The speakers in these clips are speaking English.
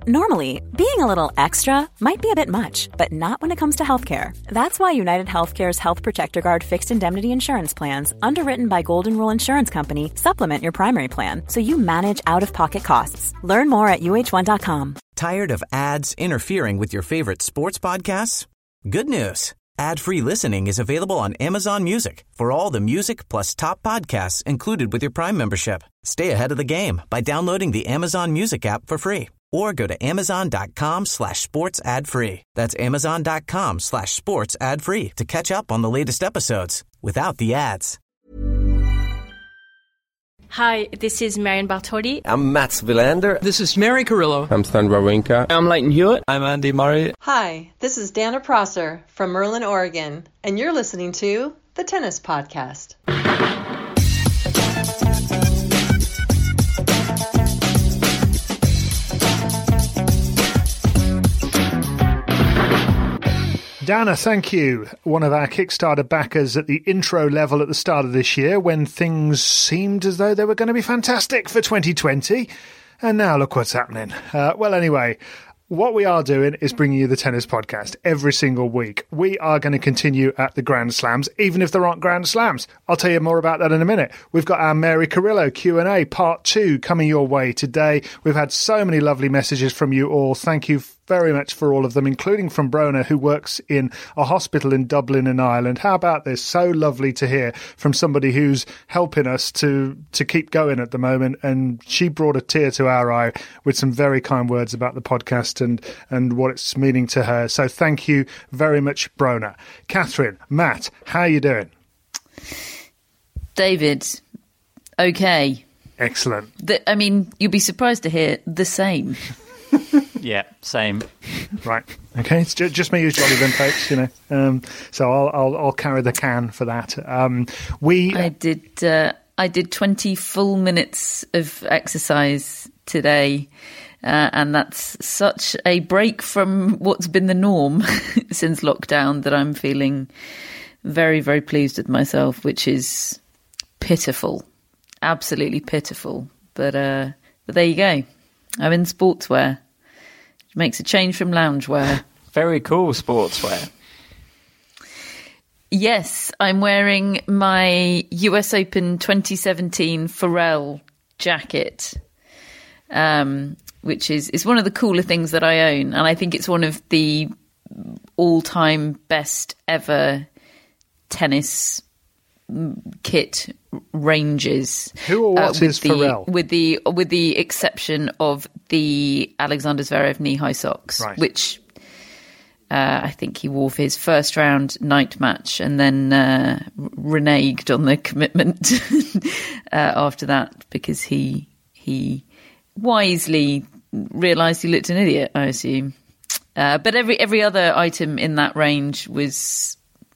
Normally, being a little extra might be a bit much, but not when it comes to healthcare. That's why United Healthcare's Health Protector Guard fixed indemnity insurance plans, underwritten by Golden Rule Insurance Company, supplement your primary plan so you manage out-of-pocket costs. Learn more at uh1.com. Tired of ads interfering with your favorite sports podcasts? Good news. Ad-free listening is available on Amazon Music for all the music plus top podcasts included with your Prime membership. Stay ahead of the game by downloading the Amazon Music app for free or go to amazon.com/sports ad free. That's amazon.com/sports ad free to catch up on the latest episodes without the ads. Hi, this is Marion Bartoli. I'm Mats Wilander. This is Mary Carrillo. I'm Stan Wawrinka. I'm Leighton Hewitt. I'm Andy Murray. Hi, this is Dana Prosser from Merlin, Oregon, and you're listening to the Tennis Podcast. Dana, thank you. One of our Kickstarter backers at the intro level at the start of this year when things seemed as though they were going to be fantastic for 2020. And now look what's happening. Well, anyway, what we are doing is bringing you the Tennis Podcast every single week. We are going to continue at the Grand Slams, even if there aren't Grand Slams. I'll tell you more about that in a minute. We've got our Mary Carrillo Q&A Part 2 coming your way today. We've had so many lovely messages from you all. Thank you very much for all of them, including from Brona, who works in a hospital in Dublin in Ireland. How about this? So lovely to hear from somebody who's helping us to keep going at the moment. And she brought a tear to our eye with some very kind words about the podcast and what it's meaning to her. So thank you very much, Brona. Catherine, Matt, how are you doing? David, okay. Excellent. I mean, you'll be surprised to hear the same. Yeah, same. Right. Okay. It's just me usually then, folks. You know. So I'll carry the can for that. I did 20 full minutes of exercise today, and that's such a break from what's been the norm since lockdown that I'm feeling very, very pleased with myself, which is pitiful, absolutely pitiful. But there you go. I'm in sportswear. It makes a change from loungewear. Very cool sportswear. Yes, I'm wearing my US Open 2017 Pharrell jacket, which is one of the cooler things that I own. And I think it's one of the all-time best ever tennis kit ranges. Who or what is Pharrell? With the exception of the Alexander Zverev knee-high socks, right, which I think he wore for his first round night match and then reneged on the commitment after that because he wisely realised he looked an idiot, I assume. But every other item in that range was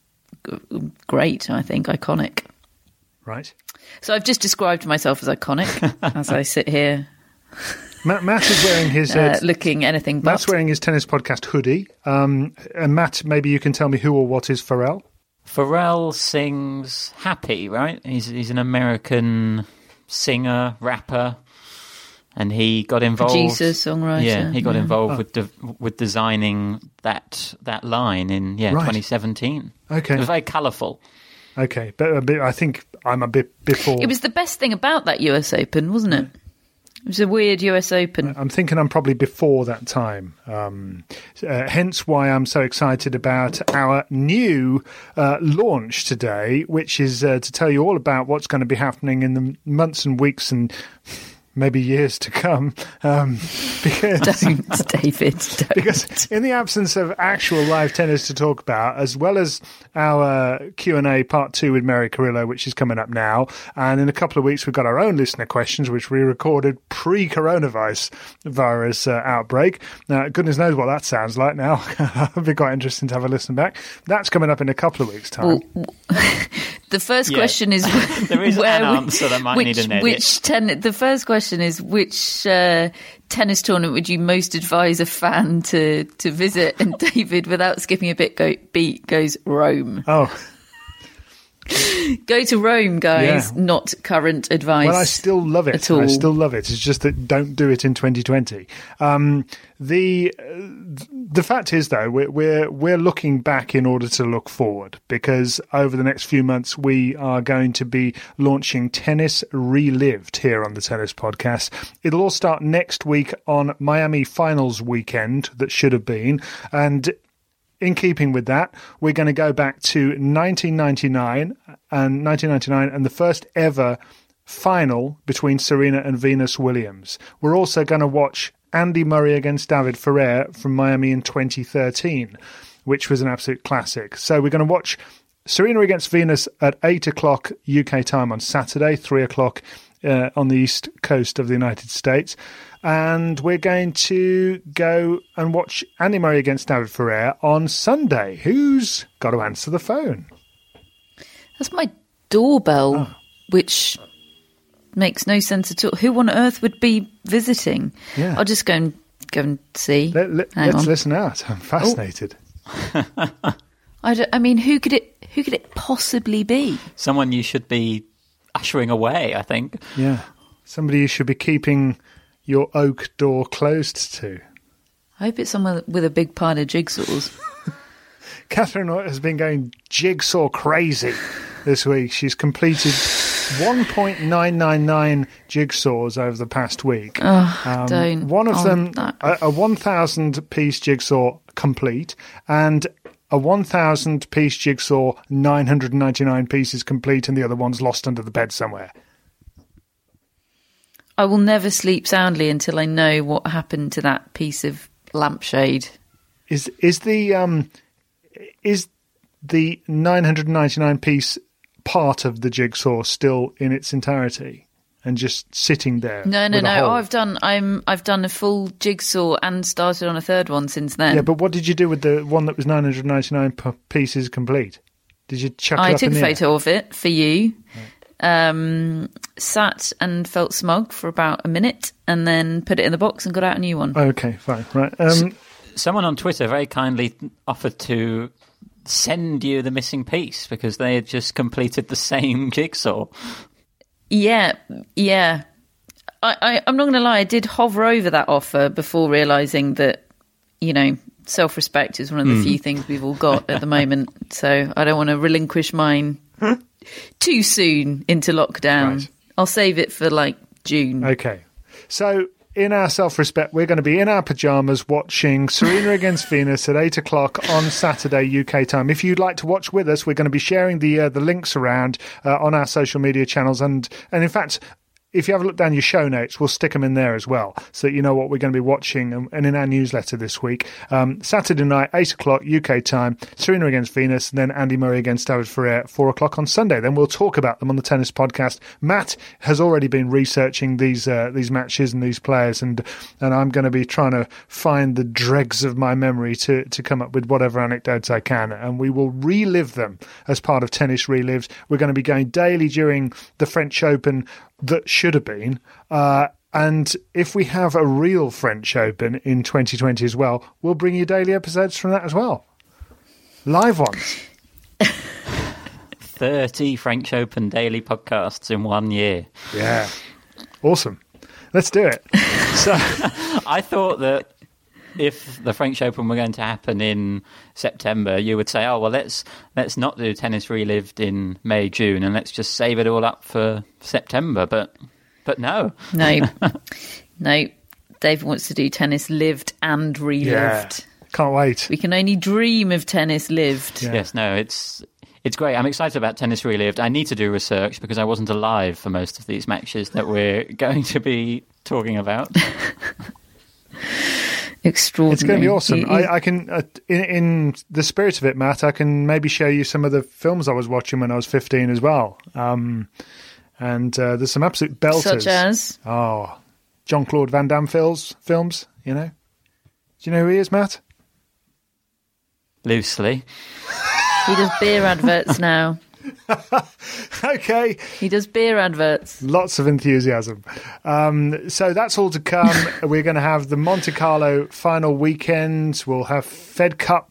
great, I think, iconic. Right. So I've just described myself as iconic as I sit here. Matt is wearing his looking anything but. Matt's wearing his Tennis Podcast hoodie. And Matt, maybe you can tell me who or what is Pharrell? Pharrell sings Happy, right? He's an American singer, rapper, and he got involved. Producer, songwriter. Yeah, he got involved with designing that line in 2017. Okay, it was very colourful. Okay, but I think I'm a bit before. It was the best thing about that US Open, wasn't it? It was a weird US Open. I'm thinking I'm probably before that time. Hence why I'm so excited about our new launch today, which is to tell you all about what's going to be happening in the months and weeks and maybe years to come. Because, don't, David, don't. Because in the absence of actual live tennis to talk about, as well as our Q&A Part 2 with Mary Carrillo, which is coming up now, and in a couple of weeks we've got our own listener questions, which we recorded pre-coronavirus outbreak. Now, goodness knows what that sounds like now. It'll be quite interesting to have a listen back. That's coming up in a couple of weeks' time. Well, the first question is... there is an answer that might need an edit. The first question is, which tennis tournament would you most advise a fan to visit? And David, without skipping a beat, goes Rome. Oh. Go to Rome, guys. Yeah. Not current advice. Well, I still love it. At all. I still love it. It's just that don't do it in 2020. The fact is, though, we're looking back in order to look forward, because over the next few months we are going to be launching Tennis Relived here on the Tennis Podcast. It'll all start next week on Miami Finals weekend that should have been, and in keeping with that, we're going to go back to 1999 and the first ever final between Serena and Venus Williams. We're also going to watch Andy Murray against David Ferrer from Miami in 2013, which was an absolute classic. So we're going to watch Serena against Venus at 8 o'clock UK time on Saturday, 3 o'clock on the east coast of the United States. And we're going to go and watch Andy Murray against David Ferrer on Sunday. Who's got to answer the phone? That's my doorbell, which makes no sense at all. Who on earth would be visiting? Yeah. I'll just go and see. Let's listen out. I'm fascinated. I mean, who could it possibly be? Someone you should be ushering away, I think. Yeah. Somebody you should be keeping your oak door closed to. I hope it's someone with a big pile of jigsaws. Catherine has been going jigsaw crazy this week. She's completed 1.999 jigsaws over the past week. Oh, don't. One of them, a 1,000-piece jigsaw complete, and a 1,000-piece jigsaw, 999 pieces complete, and the other one's lost under the bed somewhere. I will never sleep soundly until I know what happened to that piece of lampshade. Is the 999 piece part of the jigsaw still in its entirety and just sitting there? No. With a hole? I've done a full jigsaw and started on a third one since then. Yeah, but what did you do with the one that was 999 pieces complete? Did you chuck it up in the air? I took a photo of it for you. Right. Sat and felt smug for about a minute and then put it in the box and got out a new one. Okay, fine. Right. Someone on Twitter very kindly offered to send you the missing piece because they had just completed the same jigsaw. Yeah. I'm not going to lie, I did hover over that offer before realising that, self-respect is one of the few things we've all got at the moment. So I don't want to relinquish mine too soon into lockdown. Right. I'll save it for June. Okay. So in our self-respect, we're going to be in our pyjamas watching Serena against Venus at 8 o'clock on Saturday UK time. If you'd like to watch with us, we're going to be sharing the links around on our social media channels. And in fact, if you have a look down your show notes, we'll stick them in there as well, so that you know what we're going to be watching. And in our newsletter this week, Saturday night, 8 o'clock UK time, Serena against Venus, and then Andy Murray against David Ferrer at 4 o'clock on Sunday. Then we'll talk about them on the Tennis Podcast. Matt has already been researching these matches and these players, and I'm going to be trying to find the dregs of my memory to come up with whatever anecdotes I can, and we will relive them as part of Tennis Relived. We're going to be going daily during the French Open that should have been, and if we have a real French Open in 2020 as well, we'll bring you daily episodes from that as well, live ones. 30 French Open daily podcasts in 1 year. Yeah, awesome. Let's do it. So I thought that if the French Open were going to happen in September, you would say, oh, well, let's not do Tennis Relived in May, June, and let's just save it all up for September. But no. No. Dave wants to do Tennis Lived and Relived. Yeah, can't wait. We can only dream of Tennis Lived. Yeah. Yes, no, it's great. I'm excited about Tennis Relived. I need to do research because I wasn't alive for most of these matches that we're going to be talking about. Extraordinary. It's going to be awesome. I can, in the spirit of it, Matt, I can maybe show you some of the films I was watching when I was 15 as well. And there's some absolute belters. Such as? Oh, Jean-Claude Van Damme films, Do you know who he is, Matt? Loosely. He does beer adverts now. Okay. He does beer adverts. Lots of enthusiasm. So that's all to come. We're going to have the Monte Carlo final weekend. We'll have Fed Cup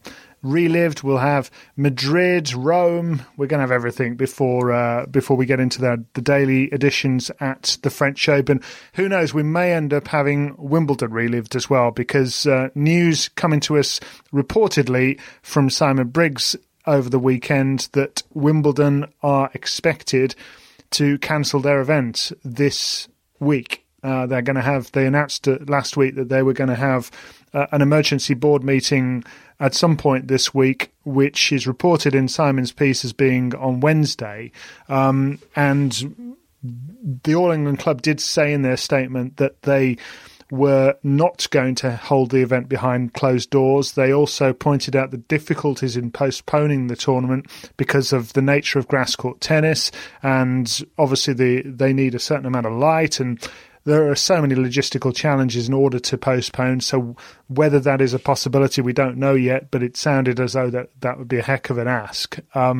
Relived. We'll have Madrid, Rome. We're going to have everything before we get into the daily editions at the French Open. Who knows? We may end up having Wimbledon Relived as well, because news coming to us reportedly from Simon Briggs over the weekend that Wimbledon are expected to cancel their event this week. They announced last week that they were going to have an emergency board meeting at some point this week, which is reported in Simon's piece as being on Wednesday. And the All England Club did say in their statement that they were not going to hold the event behind closed doors. They also pointed out the difficulties in postponing the tournament because of the nature of grass court tennis, and obviously they need a certain amount of light, and there are so many logistical challenges in order to postpone. So whether that is a possibility, we don't know yet, but it sounded as though that would be a heck of an ask.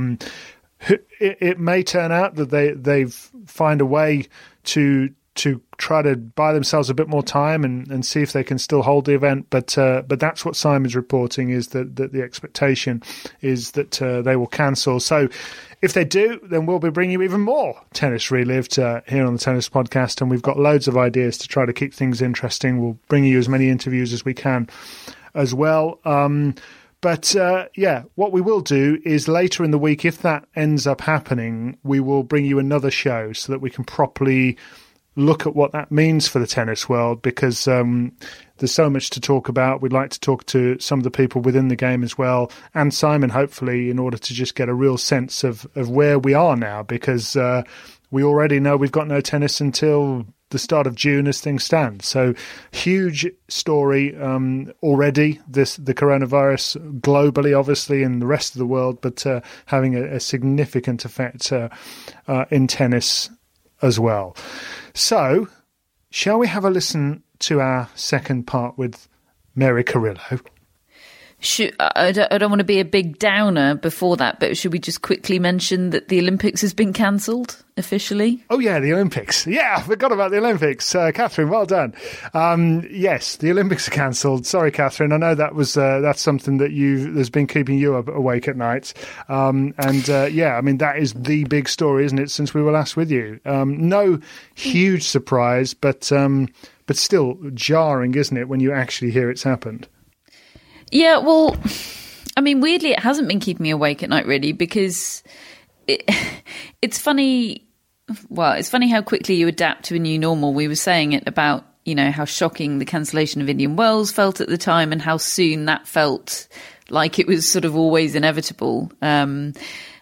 It may turn out that they find a way to try to buy themselves a bit more time and see if they can still hold the event. But that's what Simon's reporting, is that the expectation is that they will cancel. So if they do, then we'll be bringing you even more Tennis Relived here on the Tennis Podcast, and we've got loads of ideas to try to keep things interesting. We'll bring you as many interviews as we can as well. But what we will do is later in the week, if that ends up happening, we will bring you another show so that we can properly look at what that means for the tennis world, because there's so much to talk about. We'd like to talk to some of the people within the game as well, and Simon, hopefully, in order to just get a real sense of where we are now, because we already know we've got no tennis until the start of June as things stand. So huge story already, the coronavirus globally, obviously, in the rest of the world, but having a significant effect in tennis as well. So, shall we have a listen to our second part with Mary Carrillo? I don't want to be a big downer before that, but should we just quickly mention that the Olympics has been cancelled officially? Oh, yeah, the Olympics. Yeah, I forgot about the Olympics. Catherine, well done. Yes, the Olympics are cancelled. Sorry, Catherine. I know that's something that's been keeping you awake at night. That is the big story, isn't it, since we were last with you? No huge surprise, but still jarring, isn't it, when you actually hear it's happened? Yeah, well, I mean, weirdly, it hasn't been keeping me awake at night, really, because it's funny. Well, it's funny how quickly you adapt to a new normal. We were saying it about, how shocking the cancellation of Indian Wells felt at the time, and how soon that felt like it was sort of always inevitable. The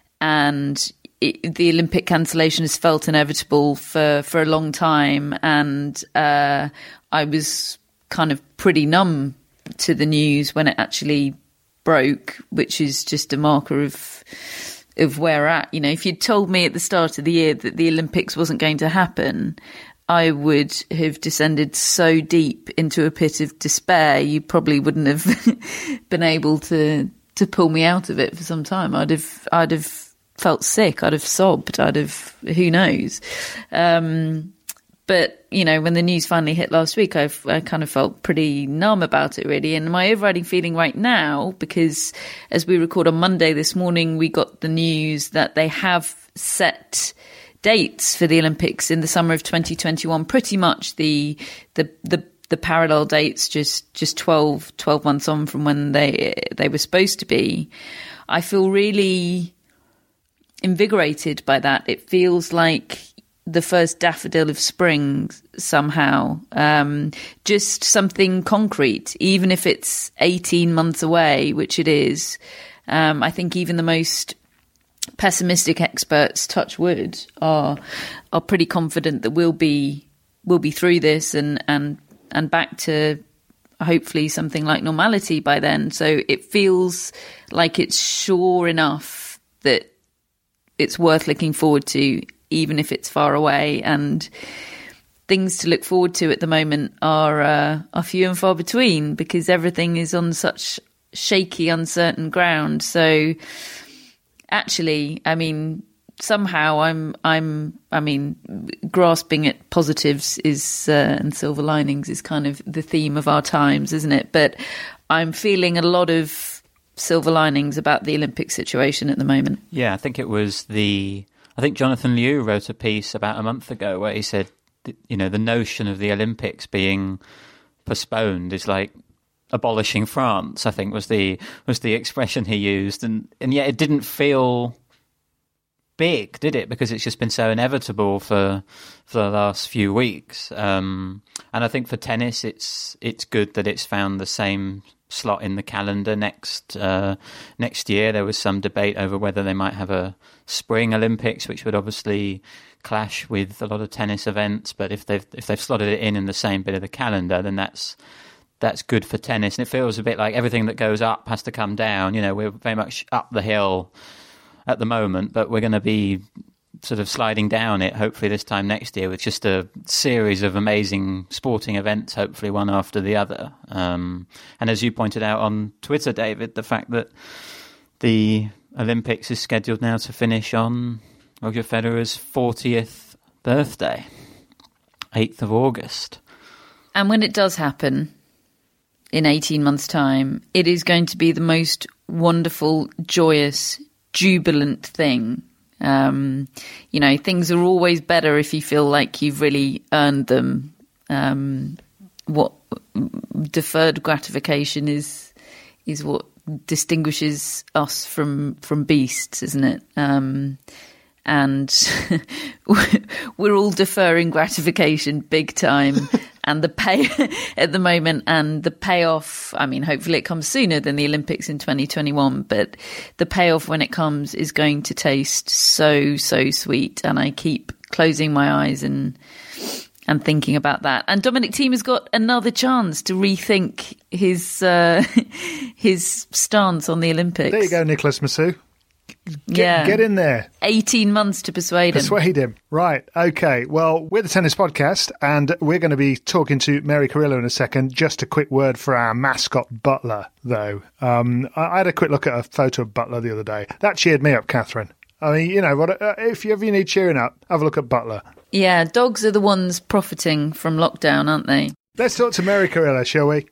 Olympic cancellation has felt inevitable for a long time, and I was kind of pretty numb to the news when it actually broke, which is just a marker of where we're at. If you'd told me at the start of the year that the Olympics wasn't going to happen, I would have descended so deep into a pit of despair, you probably wouldn't have been able to pull me out of it for some time. I'd have felt sick. I'd have sobbed. Who knows? But, when the news finally hit last week, I kind of felt pretty numb about it, really. And my overriding feeling right now, because as we record on Monday this morning, we got the news that they have set dates for the Olympics in the summer of 2021, pretty much the parallel dates, just 12 months on from when they were supposed to be. I feel really invigorated by that. It feels like the first daffodil of spring somehow, just something concrete, even if it's 18 months away, which it is. I think even the most pessimistic experts, touch wood, are pretty confident that we'll be through this and back to hopefully something like normality by then. So it feels like it's sure enough that it's worth looking forward to, even if it's far away. And things to look forward to at the moment are few and far between, because everything is on such shaky, uncertain ground. So actually, I mean, somehow I'm grasping at positives is and silver linings is kind of the theme of our times, isn't it? But I'm feeling a lot of silver linings about the Olympic situation at the moment. Yeah, I think Jonathan Liu wrote a piece about a month ago where he said, the notion of the Olympics being postponed is like abolishing France, I think was the expression he used. And yet it didn't feel big, did it? Because it's just been so inevitable for the last few weeks. And I think for tennis, it's good that it's found the same slot in the calendar next year. There was some debate over whether they might have a spring Olympics, which would obviously clash with a lot of tennis events. But if they've slotted it in the same bit of the calendar, then that's good for tennis. And it feels a bit like everything that goes up has to come down. We're very much up the hill at the moment, but we're going to be sort of sliding down it, hopefully this time next year, with just a series of amazing sporting events, hopefully one after the other. And as you pointed out on Twitter, David, the fact that the Olympics is scheduled now to finish on Roger Federer's 40th birthday, 8th of August. And when it does happen in 18 months' time, it is going to be the most wonderful, joyous, jubilant thing. Things are always better if you feel like you've really earned them. What deferred gratification is what distinguishes us from beasts, isn't it? And we're all deferring gratification big time. And the pay at the moment, and the payoff, I mean, hopefully it comes sooner than the Olympics in 2021, but the payoff when it comes is going to taste so, so sweet. And I keep closing my eyes and thinking about that. And Dominic Thiem has got another chance to rethink his stance on the Olympics. There you go, Nicholas Massou. Get in there. 18 months to persuade him. Right. Okay. Well, we're the Tennis Podcast, and we're going to be talking to Mary Carrillo in a second. Just a quick word for our mascot Butler, though. I had a quick look at a photo of Butler the other day. That cheered me up, Catherine. I mean, if you ever need cheering up, have a look at Butler. Yeah, dogs are the ones profiting from lockdown, aren't they? Let's talk to Mary Carrillo, shall we?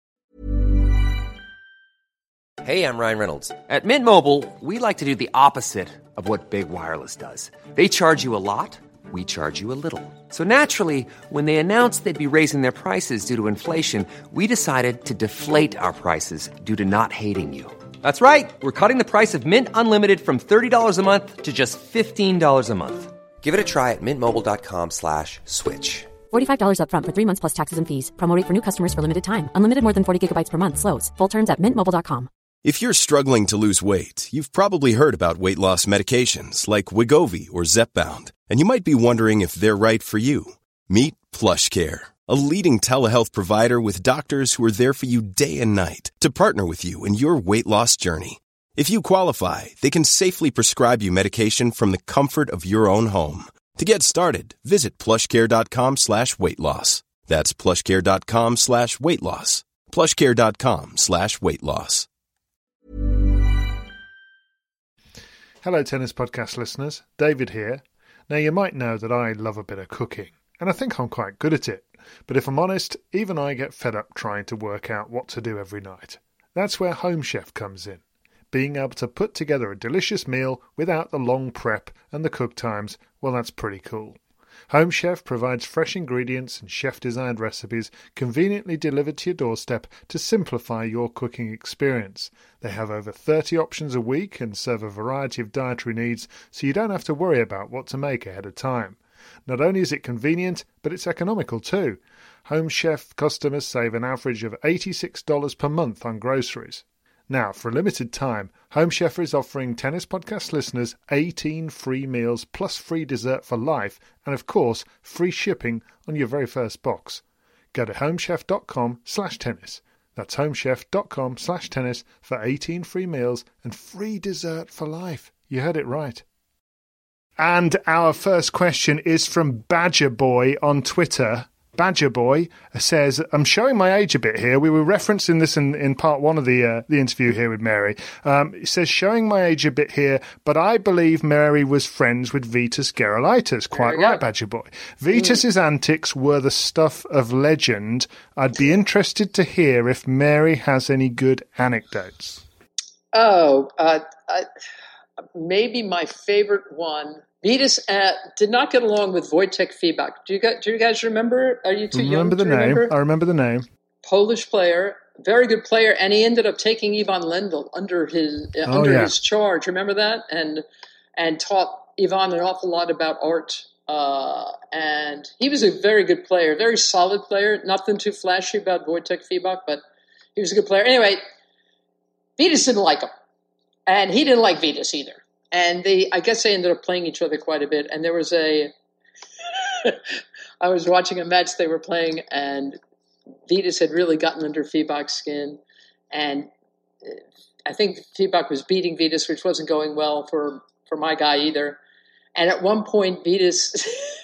Hey, I'm Ryan Reynolds. At Mint Mobile, we like to do the opposite of what Big Wireless does. They charge you a lot, we charge you a little. So naturally, when they announced they'd be raising their prices due to inflation, we decided to deflate our prices due to not hating you. That's right. We're cutting the price of Mint Unlimited from $30 a month to just $15 a month. Give it a try at mintmobile.com/switch. $45 up front for 3 months plus taxes and fees. Promo rate for new customers for limited time. Unlimited more than 40 gigabytes per month slows. Full terms at mintmobile.com. If you're struggling to lose weight, you've probably heard about weight loss medications like Wegovy or Zepbound, and you might be wondering if they're right for you. Meet PlushCare, a leading telehealth provider with doctors who are there for you day and night to partner with you in your weight loss journey. If you qualify, they can safely prescribe you medication from the comfort of your own home. To get started, visit plushcare.com/weightloss. That's plushcare.com/weightloss. plushcare.com/weightloss. Hello, Tennis Podcast listeners. David here. Now, you might know that I love a bit of cooking, and I think I'm quite good at it. But if I'm honest, even I get fed up trying to work out what to do every night. That's where Home Chef comes in. Being able to put together a delicious meal without the long prep and the cook times, well, that's pretty cool. Home Chef provides fresh ingredients and chef-designed recipes conveniently delivered to your doorstep to simplify your cooking experience. They have over 30 options a week and serve a variety of dietary needs, so you don't have to worry about what to make ahead of time. Not only is it convenient, but it's economical too. Home Chef customers save an average of $86 per month on groceries. Now, for a limited time, Home Chef is offering Tennis Podcast listeners 18 free meals plus free dessert for life and, of course, free shipping on your very first box. Go to homechef.com/tennis. That's homechef.com/tennis for 18 free meals and free dessert for life. You heard it right. And our first question is from Badger Boy on Twitter. Badger Boy says, I'm showing my age a bit here. We were referencing this in part one of the interview here with Mary. It says, showing my age a bit here, but I believe Mary was friends with Vitas Gerulaitis. Quite right, Badger Boy. Vitas's antics were the stuff of legend. I'd be interested to hear if Mary has any good anecdotes. Maybe my favorite one. Vitas did not get along with Wojtek Fibak. Do you guys remember? Are you too young to remember? I remember the name. Polish player, very good player, and he ended up taking Ivan Lendl under his charge. Remember that? And taught Ivan an awful lot about art. And he was a very good player, very solid player. Nothing too flashy about Wojtek Fibak, but he was a good player. Anyway, Vitas didn't like him, and he didn't like Vitas either. And I guess they ended up playing each other quite a bit. And there was I was watching a match they were playing, and Vitas had really gotten under Fibak's skin. And I think Fibak was beating Vitas, which wasn't going well for my guy either. And at one point, Vitas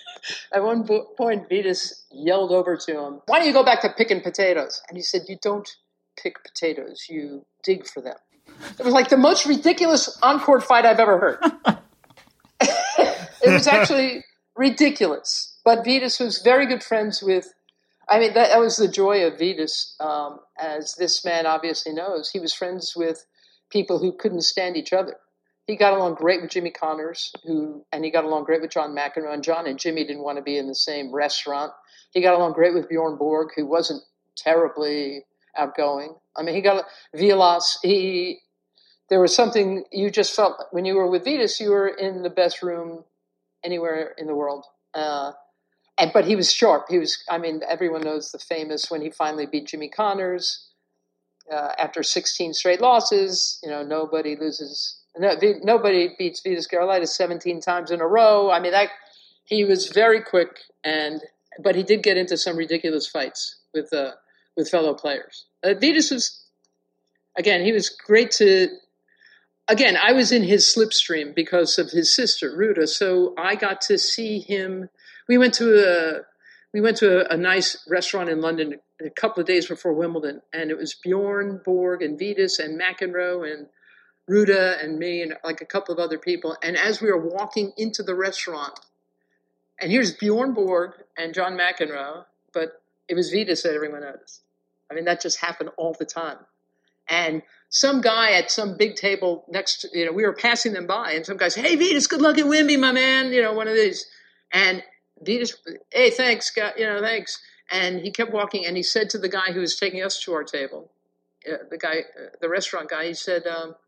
yelled over to him, "Why don't you go back to picking potatoes?" And he said, "You don't pick potatoes, you dig for them." It was like the most ridiculous on-court fight I've ever heard. It was actually ridiculous. But Vitas was very good friends with, that was the joy of Vitas. As this man obviously knows, he was friends with people who couldn't stand each other. He got along great with Jimmy Connors, and he got along great with John McEnroe. And John and Jimmy didn't want to be in the same restaurant. He got along great with Bjorn Borg, who wasn't terribly outgoing. He got Vilas. There was something you just felt when you were with Vitas, you were in the best room anywhere in the world. But he was sharp. Everyone knows the famous when he finally beat Jimmy Connors after 16 straight losses. Nobody beats Vitas Gerulaitis 17 times in a row. He was very quick, but he did get into some ridiculous fights with fellow players. Vitas was, again, he was great to. Again, I was in his slipstream because of his sister Ruta, so I got to see him. We went to a nice restaurant in London a couple of days before Wimbledon, and it was Bjorn Borg and Vitas and McEnroe and Ruta and me and like a couple of other people. And as we were walking into the restaurant, and here's Bjorn Borg and John McEnroe, but it was Vitas that everyone noticed. That just happened all the time. And some guy at some big table next to, we were passing them by, and some guy said, "Hey, Vitas, good luck at Wimby, my man," one of these. And Vitas, "Hey, thanks, Scott, thanks." And he kept walking, and he said to the guy who was taking us to our table, the restaurant guy, he said,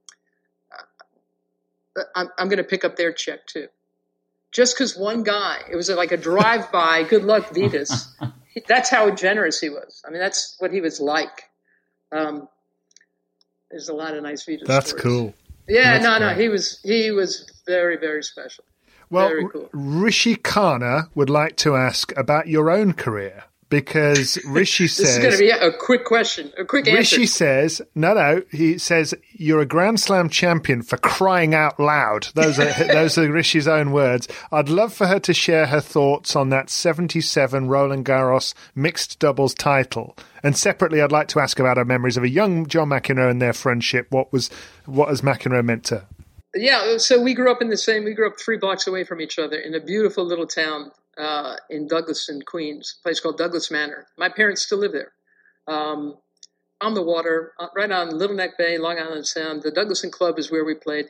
I'm going to pick up their check too. Just because one guy, it was like a drive-by, good luck, Vitas. That's how generous he was. That's what he was like. There's a lot of nice Vitas That's stories. Cool. Yeah, That's great. He was very, very special. Well, very cool. Rishi Khanna would like to ask about your own career. Because Rishi says... This is going to be a quick question, a quick answer. Rishi says, he says, you're a Grand Slam champion for crying out loud. Those are Rishi's own words. I'd love for her to share her thoughts on that 77 Roland Garros mixed doubles title. And separately, I'd like to ask about her memories of a young John McEnroe and their friendship. What has McEnroe meant to her? Yeah, so we grew up 3 blocks away from each other in a beautiful little town in Douglaston, Queens, a place called Douglas Manor. My parents still live there. On the water, right on Little Neck Bay, Long Island Sound. The Douglaston Club is where we played.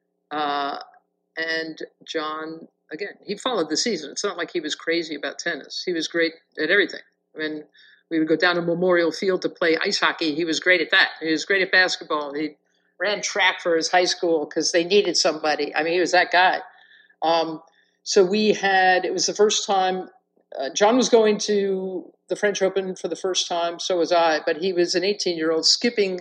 And John, again, he followed the season. It's not like he was crazy about tennis. He was great at everything. When we would go down to Memorial Field to play ice hockey, he was great at that. He was great at basketball. He ran track for his high school because they needed somebody. He was that guy. So it was the first time, John was going to the French Open for the first time, so was I, but he was an 18-year-old skipping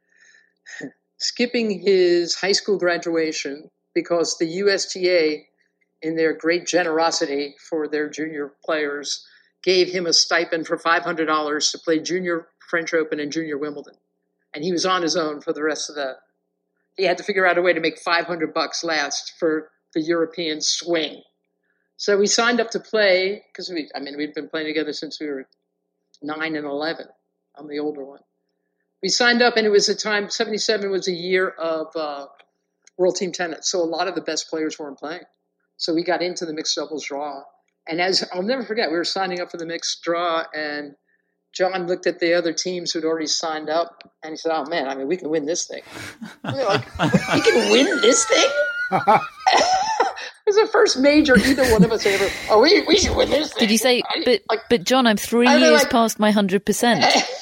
his high school graduation because the USTA, in their great generosity for their junior players, gave him a stipend for $500 to play junior French Open and junior Wimbledon. And he was on his own for the rest of he had to figure out a way to make $500 last for the European swing. So we signed up to play because we'd been playing together since we were 9 and 11. I'm the older one. We signed up, and it was a time, 77 was a year of World Team Tennis. So a lot of the best players weren't playing. So we got into the mixed doubles draw. And I'll never forget, we were signing up for the mixed draw, and John looked at the other teams who'd already signed up, and he said, "Oh man, I mean, we can win this thing." We were like, "We can win this thing?" It was the first major either one of us ever. Oh, we should win this thing. Did you say? But John, I'm 3 years past my 100%.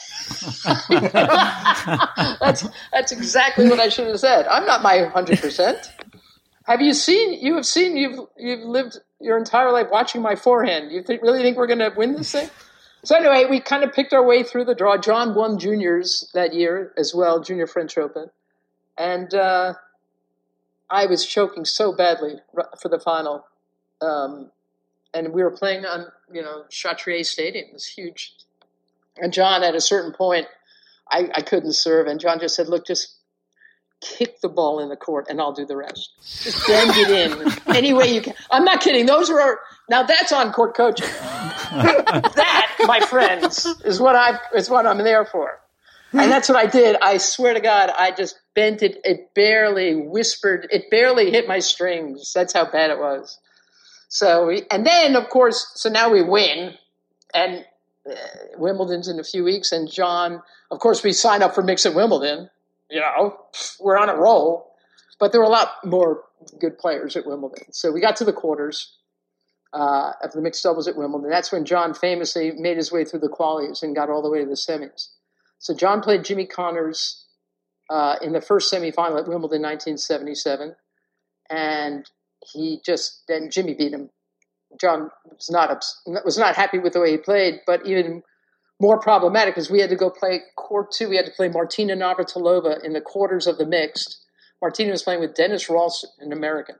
That's exactly what I should have said. I'm not my 100%. You've lived your entire life watching my forehand. You really think we're going to win this thing? So anyway, we kind of picked our way through the draw. John won juniors that year as well, Junior French Open. And I was choking so badly for the final. And we were playing on, Chatrier Stadium. It was huge. And John, at a certain point, I couldn't serve. And John just said, "Look, just kick the ball in the court and I'll do the rest. Just bend it in any way you can." I'm not kidding. Now that's on-court coaching. That, my friends, is what I'm there for. And that's what I did. I swear to God, I just bent it. It barely whispered. It barely hit my strings. That's how bad it was. And then, of course, so now we win. And Wimbledon's in a few weeks. And John, of course, we signed up for Mix at Wimbledon. We're on a roll. But there were a lot more good players at Wimbledon. So we got to the quarters of the mixed doubles at Wimbledon. That's when John famously made his way through the qualies and got all the way to the semis. So John played Jimmy Connors in the first semifinal at Wimbledon 1977. And then Jimmy beat him. John was not happy with the way he played, but even more problematic because we had to go play court 2. We had to play Martina Navratilova in the quarters of the mixed. Martina was playing with Dennis Ralston, an American,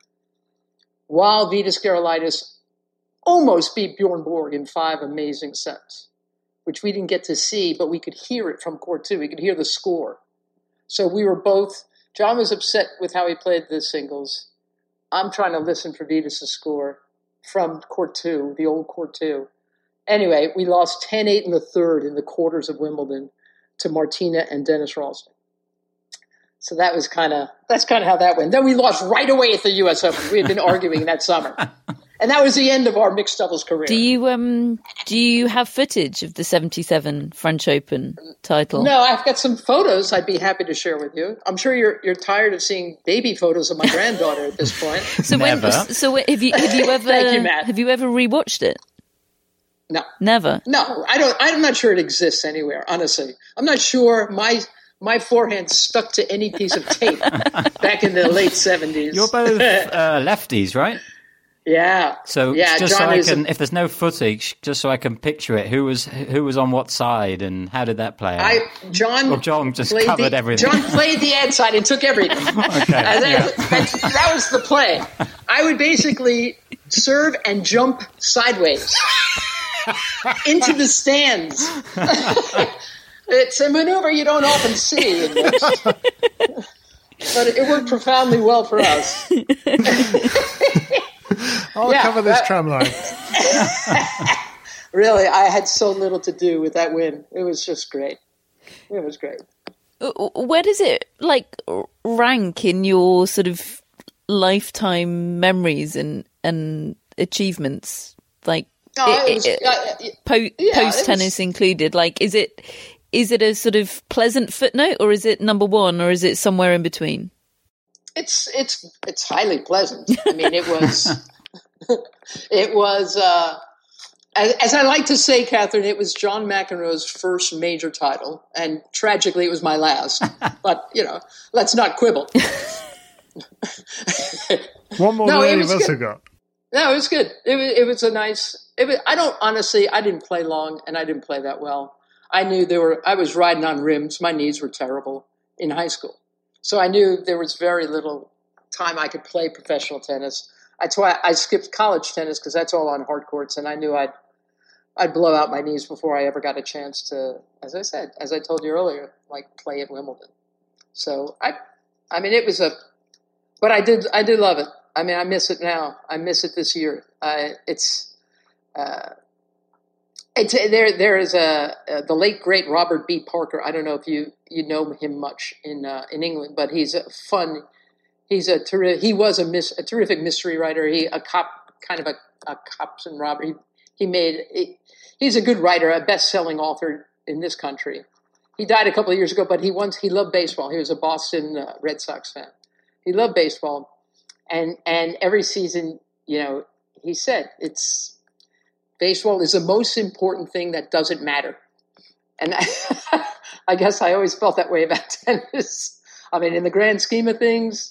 while Vitas Gerulaitis almost beat Bjorn Borg in 5 amazing sets, which we didn't get to see, but we could hear it from court 2. We could hear the score. So we were both, John was upset with how he played the singles. I'm trying to listen for Vitas' score from court 2, the old court 2. Anyway, we lost 10-8 in the third in the quarters of Wimbledon to Martina and Dennis Ralston. So that's kind of how that went. Then we lost right away at the U.S. Open. We had been arguing that summer. And that was the end of our mixed doubles career. Do you have footage of the 77 French Open title? No, I've got some photos I'd be happy to share with you. I'm sure you're tired of seeing baby photos of my granddaughter at this point. So have you ever Thank you, Matt. Have you ever rewatched it? No. Never? No, I don't. I'm not sure it exists anywhere, honestly. I'm not sure my forehand stuck to any piece of tape back in the late 70s. You're both lefties, right? Yeah. So just John so I can, if there's no footage, just so I can picture it, who was on what side and how did that play out? John just covered everything. John played the ad side and took everything. Okay. That was the play. I would basically serve and jump sideways into the stands. It's a maneuver you don't often see in this. But it worked profoundly well for us. I'll cover this tram line. Really, I had so little to do with that win. It was just great. It was great. Where does it rank in your sort of lifetime memories and achievements? Post tennis included. Is it a sort of pleasant footnote, or is it number one, or is it somewhere in between? It's highly pleasant. I mean, it was as I like to say, Catherine, it was John McEnroe's first major title, and tragically, it was my last. But let's not quibble. One more than any of us have got. No, it was good. It was a nice. I didn't play long, and I didn't play that well. I knew I was riding on rims. My knees were terrible in high school. So I knew there was very little time I could play professional tennis. That's why I skipped college tennis, because that's all on hard courts, and I knew I'd blow out my knees before I ever got a chance to, as I told you earlier, play at Wimbledon. So but I did love it. I mean, I miss it now. I miss it this year. There is the late great Robert B. Parker. I don't know if you know him much in England, but he was a terrific mystery writer. Kind of a cops and robber. He's a good writer, a best-selling author. in this country. He died a couple of years ago, but he loved baseball. He was a Boston Red Sox fan. He loved baseball, and every season, he said baseball is the most important thing that doesn't matter. And I guess I always felt that way about tennis. I mean, in the grand scheme of things,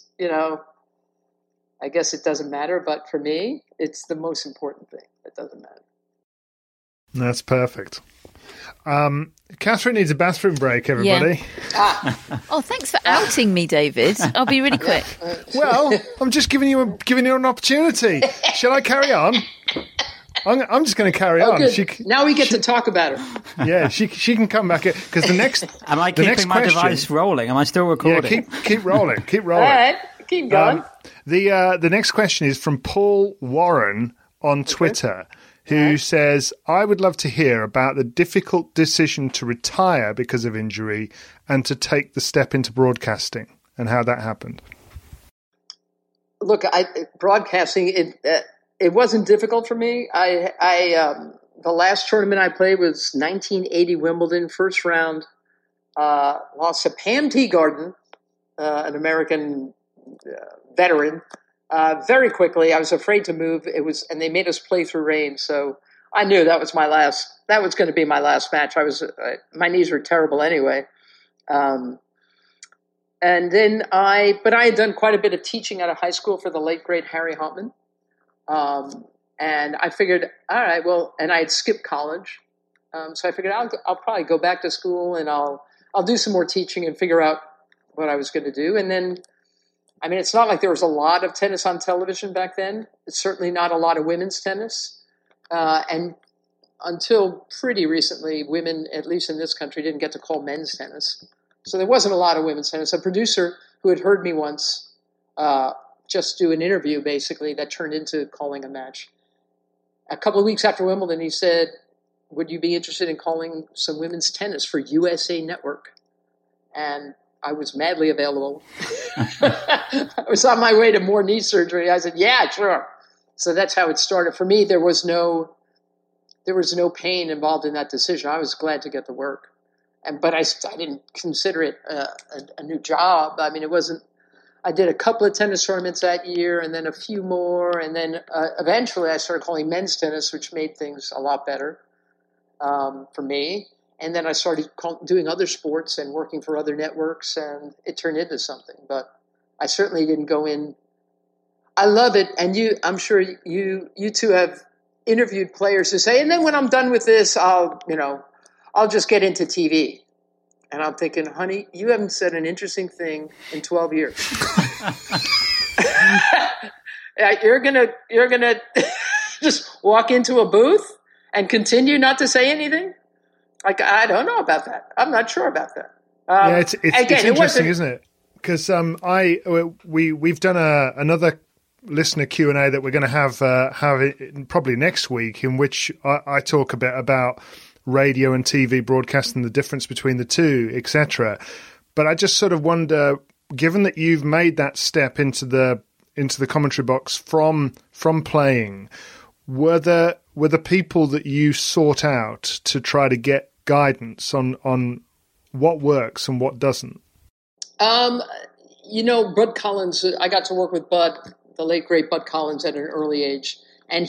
I guess it doesn't matter, but for me, it's the most important thing that doesn't matter. That's perfect. Catherine needs a bathroom break, everybody. Yeah. Oh, thanks for outing me, David. I'll be really quick. Well, I'm just giving you an opportunity. Shall I carry on? I'm just going to carry on. Now we get to talk about her. Yeah, she can come back because the next. Am I keeping my device rolling? Am I still recording? Yeah, keep rolling. Keep rolling. All right, keep going. The next question is from Paul Warren on Twitter, who says, "I would love to hear about the difficult decision to retire because of injury and to take the step into broadcasting and how that happened." Look, broadcasting it wasn't difficult for me. The last tournament I played was 1980 Wimbledon, first round. Lost to Pam Teagarden, an American veteran, very quickly. I was afraid to move. And they made us play through rain. So I knew that was going to be my last match. My knees were terrible anyway. And then but I had done quite a bit of teaching at a high school for the late great Harry Huntman. And I figured, all right, well, and I had skipped college. So I figured I'll probably go back to school and I'll do some more teaching and figure out what I was going to do. And then, I mean, it's not like there was a lot of tennis on television back then. It's certainly not a lot of women's tennis. And until pretty recently, women, at least in this country, didn't get to call men's tennis. So there wasn't a lot of women's tennis. A producer who had heard me once, just do an interview, basically, that turned into calling a match. A couple of weeks after Wimbledon, he said, would you be interested in calling some women's tennis for USA Network? And I was madly available. I was on my way to more knee surgery. I said, yeah, sure. So that's how it started. For me, there was no pain involved in that decision. I was glad to get the work. But I didn't consider it a new job. I mean, it wasn't. I did a couple of tennis tournaments that year and then a few more. And then eventually I started calling men's tennis, which made things a lot better for me. And then I started doing other sports and working for other networks, and it turned into something. But I certainly didn't go in. I love it. And I'm sure you two have interviewed players who say, and then when I'm done with this, I'll just get into TV. And I'm thinking, honey, you haven't said an interesting thing in 12 years. You're gonna just walk into a booth and continue not to say anything? Like, I don't know about that. I'm not sure about that. Yeah, it's interesting, isn't it? Because we've done another listener Q&A that we're going to have probably next week, in which I talk a bit about radio and TV broadcasting, the difference between the two, etc. But I just sort of wonder, given that you've made that step into the commentary box from playing, were the people that you sought out to try to get guidance on what works and what doesn't? Bud Collins, I got to work with Bud, the late great Bud Collins, at an early age. And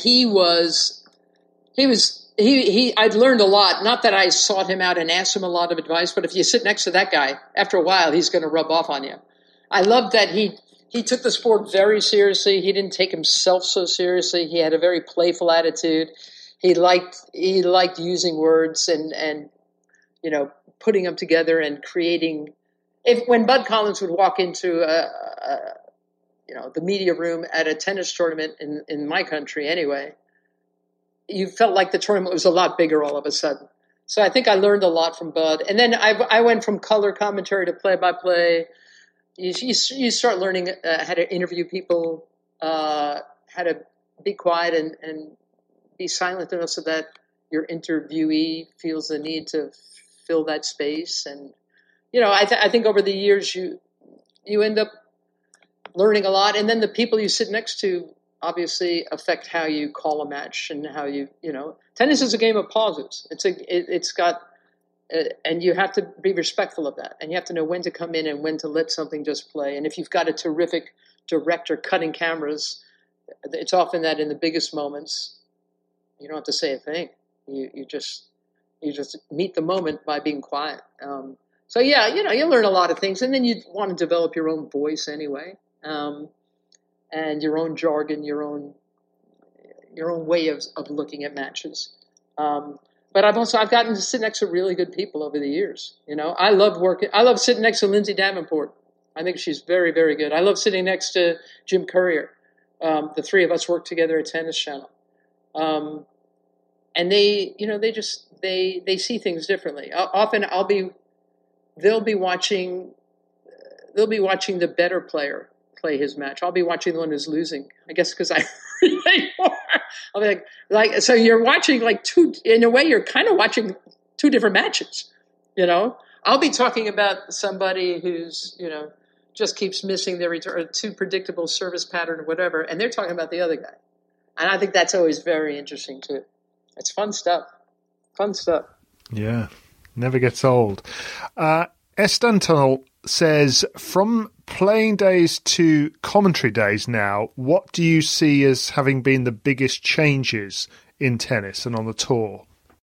I'd learned a lot. Not that I sought him out and asked him a lot of advice, but if you sit next to that guy, after a while, he's going to rub off on you. I loved that he took the sport very seriously. He didn't take himself so seriously. He had a very playful attitude. He liked using words and putting them together and creating. When Bud Collins would walk into the media room at a tennis tournament in my country anyway, you felt like the tournament was a lot bigger all of a sudden. So I think I learned a lot from Bud. And then I went from color commentary to play-by-play. You start learning how to interview people, how to be quiet and be silent enough so that your interviewee feels the need to fill that space. And, I think over the years you end up learning a lot. And then the people you sit next to obviously affect how you call a match and how tennis is a game of pauses. It's got And you have to be respectful of that. And you have to know when to come in and when to let something just play. And if you've got a terrific director cutting cameras, it's often that in the biggest moments, you don't have to say a thing. You just meet the moment by being quiet. So yeah, you learn a lot of things, and then you want to develop your own voice anyway, and your own jargon, your own way of looking at matches. But I've gotten to sit next to really good people over the years. I love sitting next to Lindsay Davenport. I think she's very, very good. I love sitting next to Jim Courier. The three of us work together at Tennis Channel. And they see things differently. Often they'll be watching the better player play his match. I'll be watching the one who's losing. I guess because I really more. I'll be like, so you're watching in a way, you're kind of watching two different matches. I'll be talking about somebody who's, just keeps missing their return, or too predictable service pattern or whatever, and they're talking about the other guy. And I think that's always very interesting too. It's fun stuff. Fun stuff. Yeah, never gets old. Estantunnel says, from playing days to commentary days now, what do you see as having been the biggest changes in tennis and on the tour?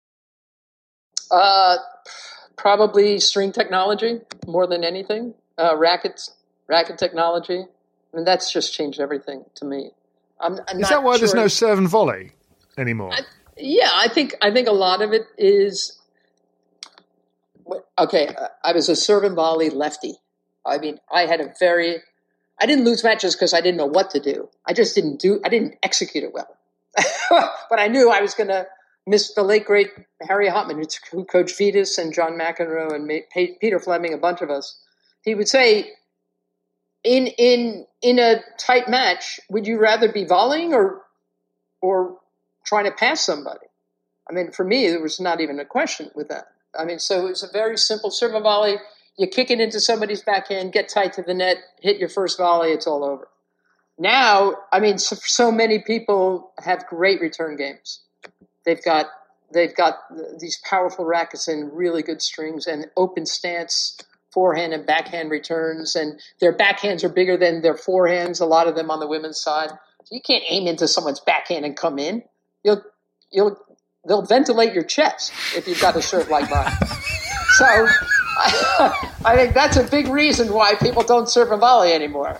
Probably string technology more than anything. Racket technology. I mean, that's just changed everything to me. Is that why there's no serve and volley anymore? I think a lot of it is. Okay, I was a serve and volley lefty. I mean, I didn't lose matches because I didn't know what to do. I didn't execute it well. But I knew I was going to miss the late, great Harry Hopman, who coached Vitas and John McEnroe and Peter Fleming, a bunch of us. He would say, in a tight match, would you rather be volleying or trying to pass somebody? I mean, for me, there was not even a question with that. I mean, so it was a very simple serve and volley. You kick it into somebody's backhand, get tight to the net, hit your first volley, it's all over. Now, I mean, so many people have great return games. They've got these powerful rackets and really good strings and open stance forehand and backhand returns, and their backhands are bigger than their forehands, a lot of them on the women's side. So you can't aim into someone's backhand and come in. They'll ventilate your chest if you've got a serve like mine. So I think that's a big reason why people don't serve and volley anymore.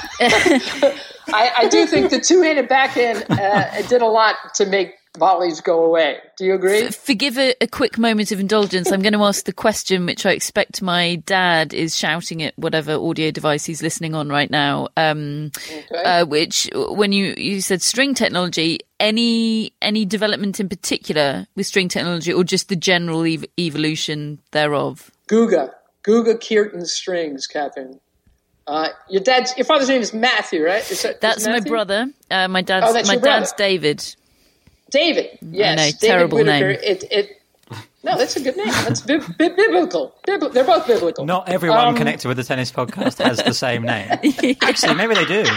I do think the two-handed backhand did a lot to make volleys go away. Do you agree? Forgive a quick moment of indulgence. I'm going to ask the question which I expect my dad is shouting at whatever audio device he's listening on right now. Which, when you said string technology, any development in particular with string technology, or just the general evolution thereof? Guga Kirtan strings, Catherine. Your father's name is Matthew, right? That's my brother. My dad's David. David, yes. I know, David terrible Whitaker. name. No, that's a good name. That's biblical. They're both biblical. Not everyone connected with the tennis podcast has the same name. Actually, maybe they do.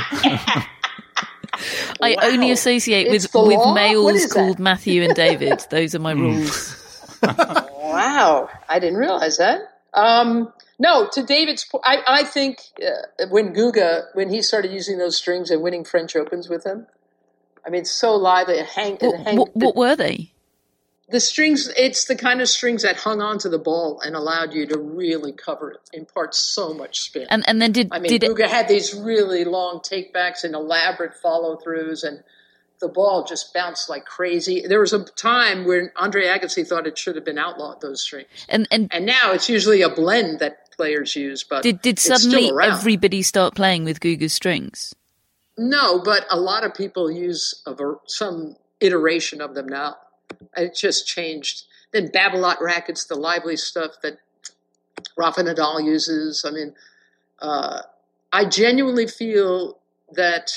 I only associate with males called Matthew and David. Those are my rules. Wow, I didn't realize that. No, to David's point, I think when he started using those strings and winning French Opens with them, I mean, so lively. What were they? The strings, it's the kind of strings that hung onto the ball and allowed you to really cover it, impart so much spin. And then Guga had these really long takebacks and elaborate follow-throughs, and the ball just bounced like crazy. There was a time when Andre Agassi thought it should have been outlawed, those strings. And now it's usually a blend that players use, but did suddenly everybody start playing with Guga's strings? No, but a lot of people use some iteration of them now. It just changed. Then Babolat rackets, the lively stuff that Rafa Nadal uses. I mean, I genuinely feel that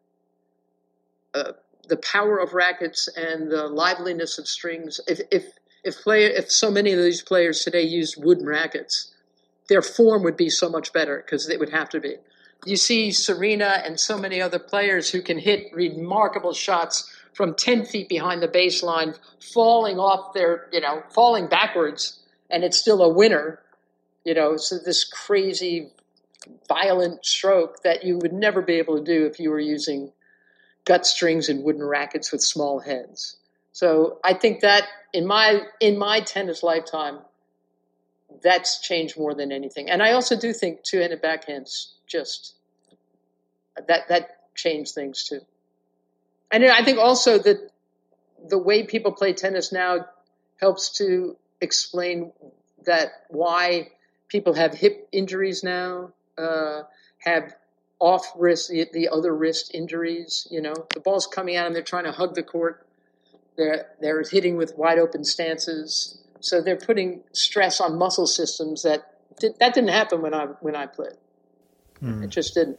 the power of rackets and the liveliness of strings, if so many of these players today used wooden rackets, their form would be so much better because it would have to be. You see Serena and so many other players who can hit remarkable shots from 10 feet behind the baseline, falling backwards and it's still a winner, so this crazy, violent stroke that you would never be able to do if you were using gut strings and wooden rackets with small heads. So I think that in my tennis lifetime, that's changed more than anything. And I also do think two-handed backhands just that changed things too. And I think also that the way people play tennis now helps to explain that why people have hip injuries now, have off wrist, the other wrist injuries. The ball's coming out and they're trying to hug the court. They're hitting with wide open stances, so they're putting stress on muscle systems that didn't happen when I played. It just didn't.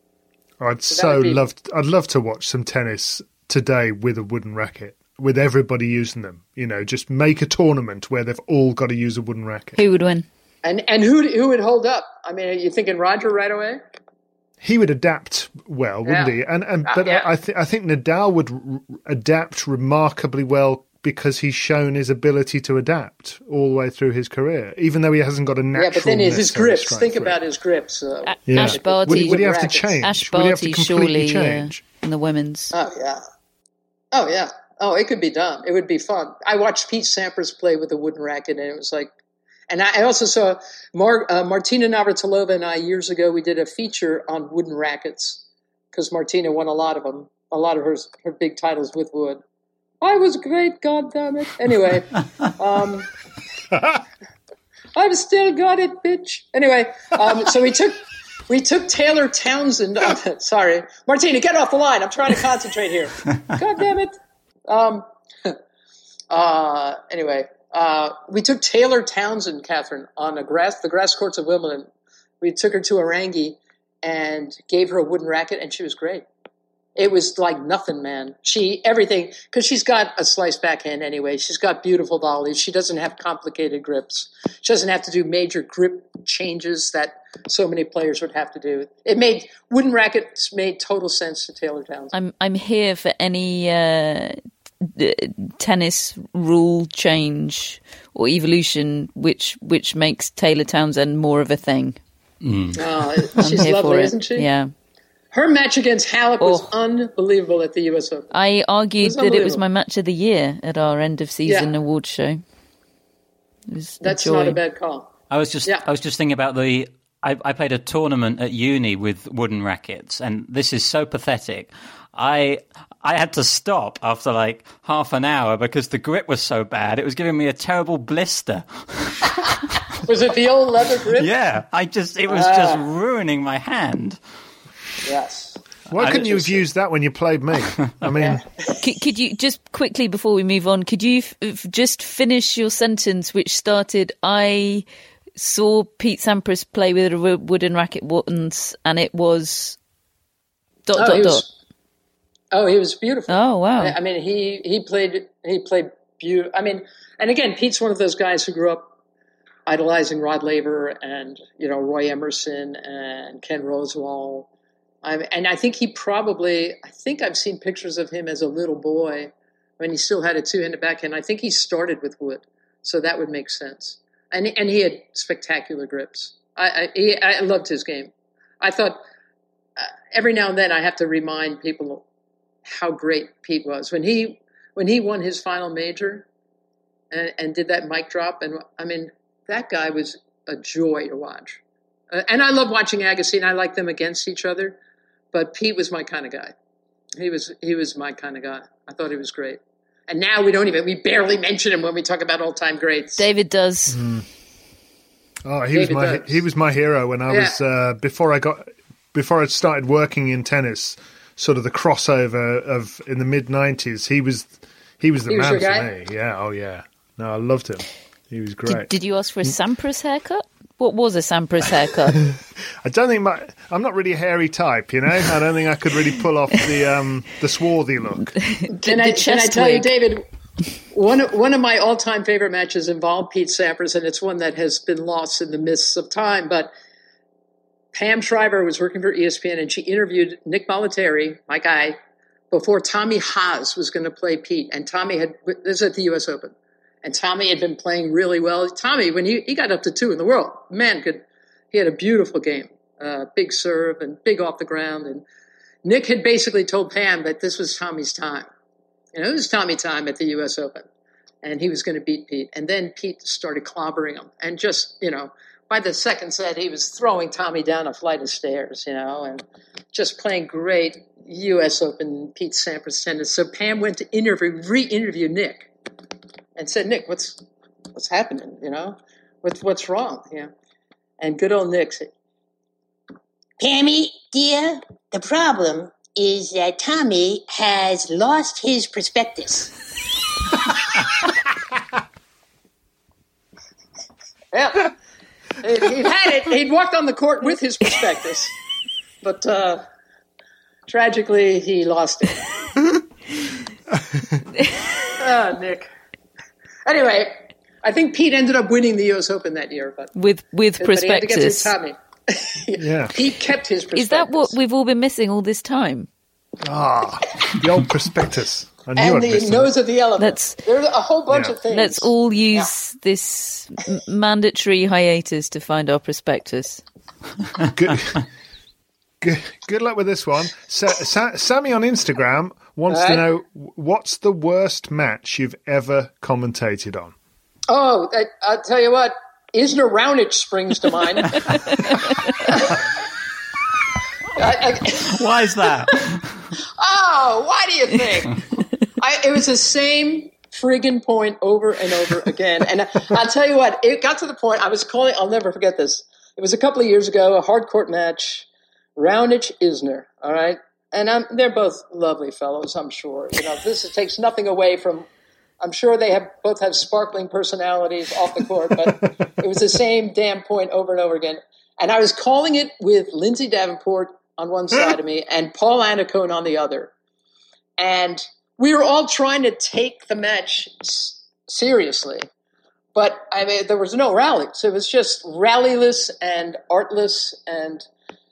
I'd love to watch some tennis today with a wooden racket, with everybody using them. Just make a tournament where they've all got to use a wooden racket. Who would win? And who would hold up? I mean, are you thinking Roger right away? He would adapt well, wouldn't he? But I think Nadal would adapt remarkably well because he's shown his ability to adapt all the way through his career, even though he hasn't got a natural. Yeah, but then his grips. Think about his grips. Ash Barty. Would he have to change? Ash Barty surely change? In the women's. Oh yeah. Oh, it could be done. It would be fun. I watched Pete Sampras play with a wooden racket, and it was like. And I also saw Martina Navratilova and I years ago. We did a feature on wooden rackets because Martina won a lot of them, a lot of her big titles with wood. I was great, goddammit. Anyway, I've still got it, bitch. Anyway, so we took Taylor Townsend. Sorry, Martina, get off the line. I'm trying to concentrate here. God damn it. Anyway. We took Taylor Townsend, Catherine, on the grass courts of Wimbledon. We took her to Arangi and gave her a wooden racket, and she was great. It was like nothing, man. Everything, because she's got a sliced backhand anyway. She's got beautiful volleys. She doesn't have complicated grips. She doesn't have to do major grip changes that so many players would have to do. Wooden rackets made total sense to Taylor Townsend. I'm here for any tennis rule change or evolution which makes Taylor Townsend more of a thing. Oh, she's lovely, isn't she? Yeah. Her match against Halep was unbelievable at the US Open. I argued that it was my match of the year at our end of season awards show. That's not a bad call. I was just thinking about I played a tournament at uni with wooden rackets, and this is so pathetic. I had to stop after like half an hour because the grip was so bad. It was giving me a terrible blister. Was it the old leather grip? Yeah, it was just ruining my hand. Yes. Why couldn't you have used that when you played me? I mean, could you just quickly before we move on? Could you just finish your sentence, which started? I saw Pete Sampras play with a wooden racket once, and it was ... Oh, he was beautiful. Oh, wow. I mean, he played beautiful. I mean, and again, Pete's one of those guys who grew up idolizing Rod Laver and, Roy Emerson and Ken Rosewall. And I think I've seen pictures of him as a little boy when he still had a two-handed backhand. I think he started with wood, so that would make sense. And he had spectacular grips. I loved his game. I thought every now and then I have to remind people how great Pete was when he won his final major and did that mic drop. And I mean, that guy was a joy to watch. And I love watching Agassi, and I like them against each other. But Pete was my kind of guy. He was my kind of guy. I thought he was great. And now we barely mention him when we talk about all-time greats. David does. Oh, he was my hero when I was before I started working in tennis. Sort of the crossover of in the mid-90s. He was the man for me. Yeah. Oh yeah. No, I loved him. He was great. Did you ask for a Sampras haircut? What was a Sampras haircut? I don't think I'm not really a hairy type, I don't think I could really pull off the swarthy look. Can I tell you, David, one of my all-time favorite matches involved Pete Sampras, and it's one that has been lost in the mists of time, but Pam Shriver was working for ESPN, and she interviewed Nick Bollettieri, my guy, before Tommy Haas was going to play Pete. And Tommy this is at the U.S. Open. And Tommy had been playing really well. Tommy, when he got up to 2 in the world, he had a beautiful game, big serve and big off the ground. And Nick had basically told Pam that this was Tommy's time. It was Tommy time at the U.S. Open, and he was going to beat Pete. And then Pete started clobbering him. And just, by the second set, he was throwing Tommy down a flight of stairs, and just playing great U.S. Open Pete Sampras tennis. So Pam went to re-interview Nick and said, Nick, what's happening, What's wrong? And good old Nick said, Pammy, dear, the problem is that Tommy has lost his prospectus. Yeah. He'd had it. He'd walked on the court with his prospectus. But tragically, he lost it. Nick. Anyway, I think Pete ended up winning the U.S. Open that year. But with prospectus. But he had to get to Tommy. Yeah. Pete kept his prospectus. Is that what we've all been missing all this time? The old prospectus. And the nose of the elephant. There's a whole bunch of things. Let's all use this mandatory hiatus to find our prospectus. Good luck with this one. Sammy on Instagram wants to know, what's the worst match you've ever commentated on? Oh, I'll tell you what. Isner Raonic springs to mind. Why is that? Oh, why do you think? It was the same friggin' point over and over again. And I'll tell you what, it got to the point I was calling, I'll never forget this. It was a couple of years ago, a hard court match, Raonic Isner, all right? And they're both lovely fellows, I'm sure. This takes nothing away from, I'm sure they both have sparkling personalities off the court, but it was the same damn point over and over again. And I was calling it with Lindsay Davenport on one side of me and Paul Annacone on the other. And we were all trying to take the match seriously. But, there was no rally. So it was just rallyless and artless. And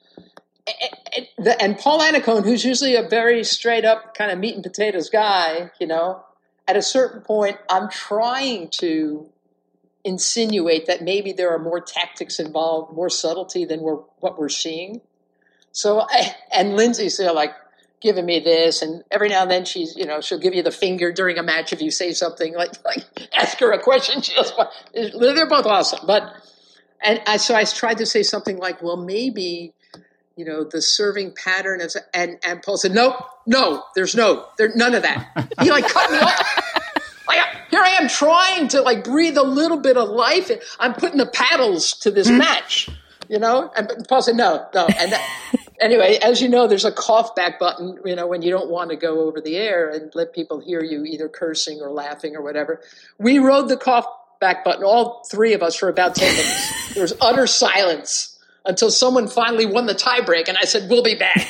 Paul Annacone, who's usually a very straight-up kind of meat and potatoes guy, at a certain point, I'm trying to insinuate that maybe there are more tactics involved, more subtlety than what we're seeing. So, and Lindsay's giving me this, and every now and then she'll give you the finger during a match if you say something like ask her a question. They're both awesome, so I tried to say something like, well, maybe the serving pattern is, and Paul said, no, there's none of that. He cut me off. Here I am trying to breathe a little bit of life. I'm putting the paddles to this match, And Paul said, no. And anyway, as you know, there's a cough back button, when you don't want to go over the air and let people hear you either cursing or laughing or whatever. We rode the cough back button, all three of us, for about 10 minutes. There was utter silence until someone finally won the tiebreak, and I said, we'll be back.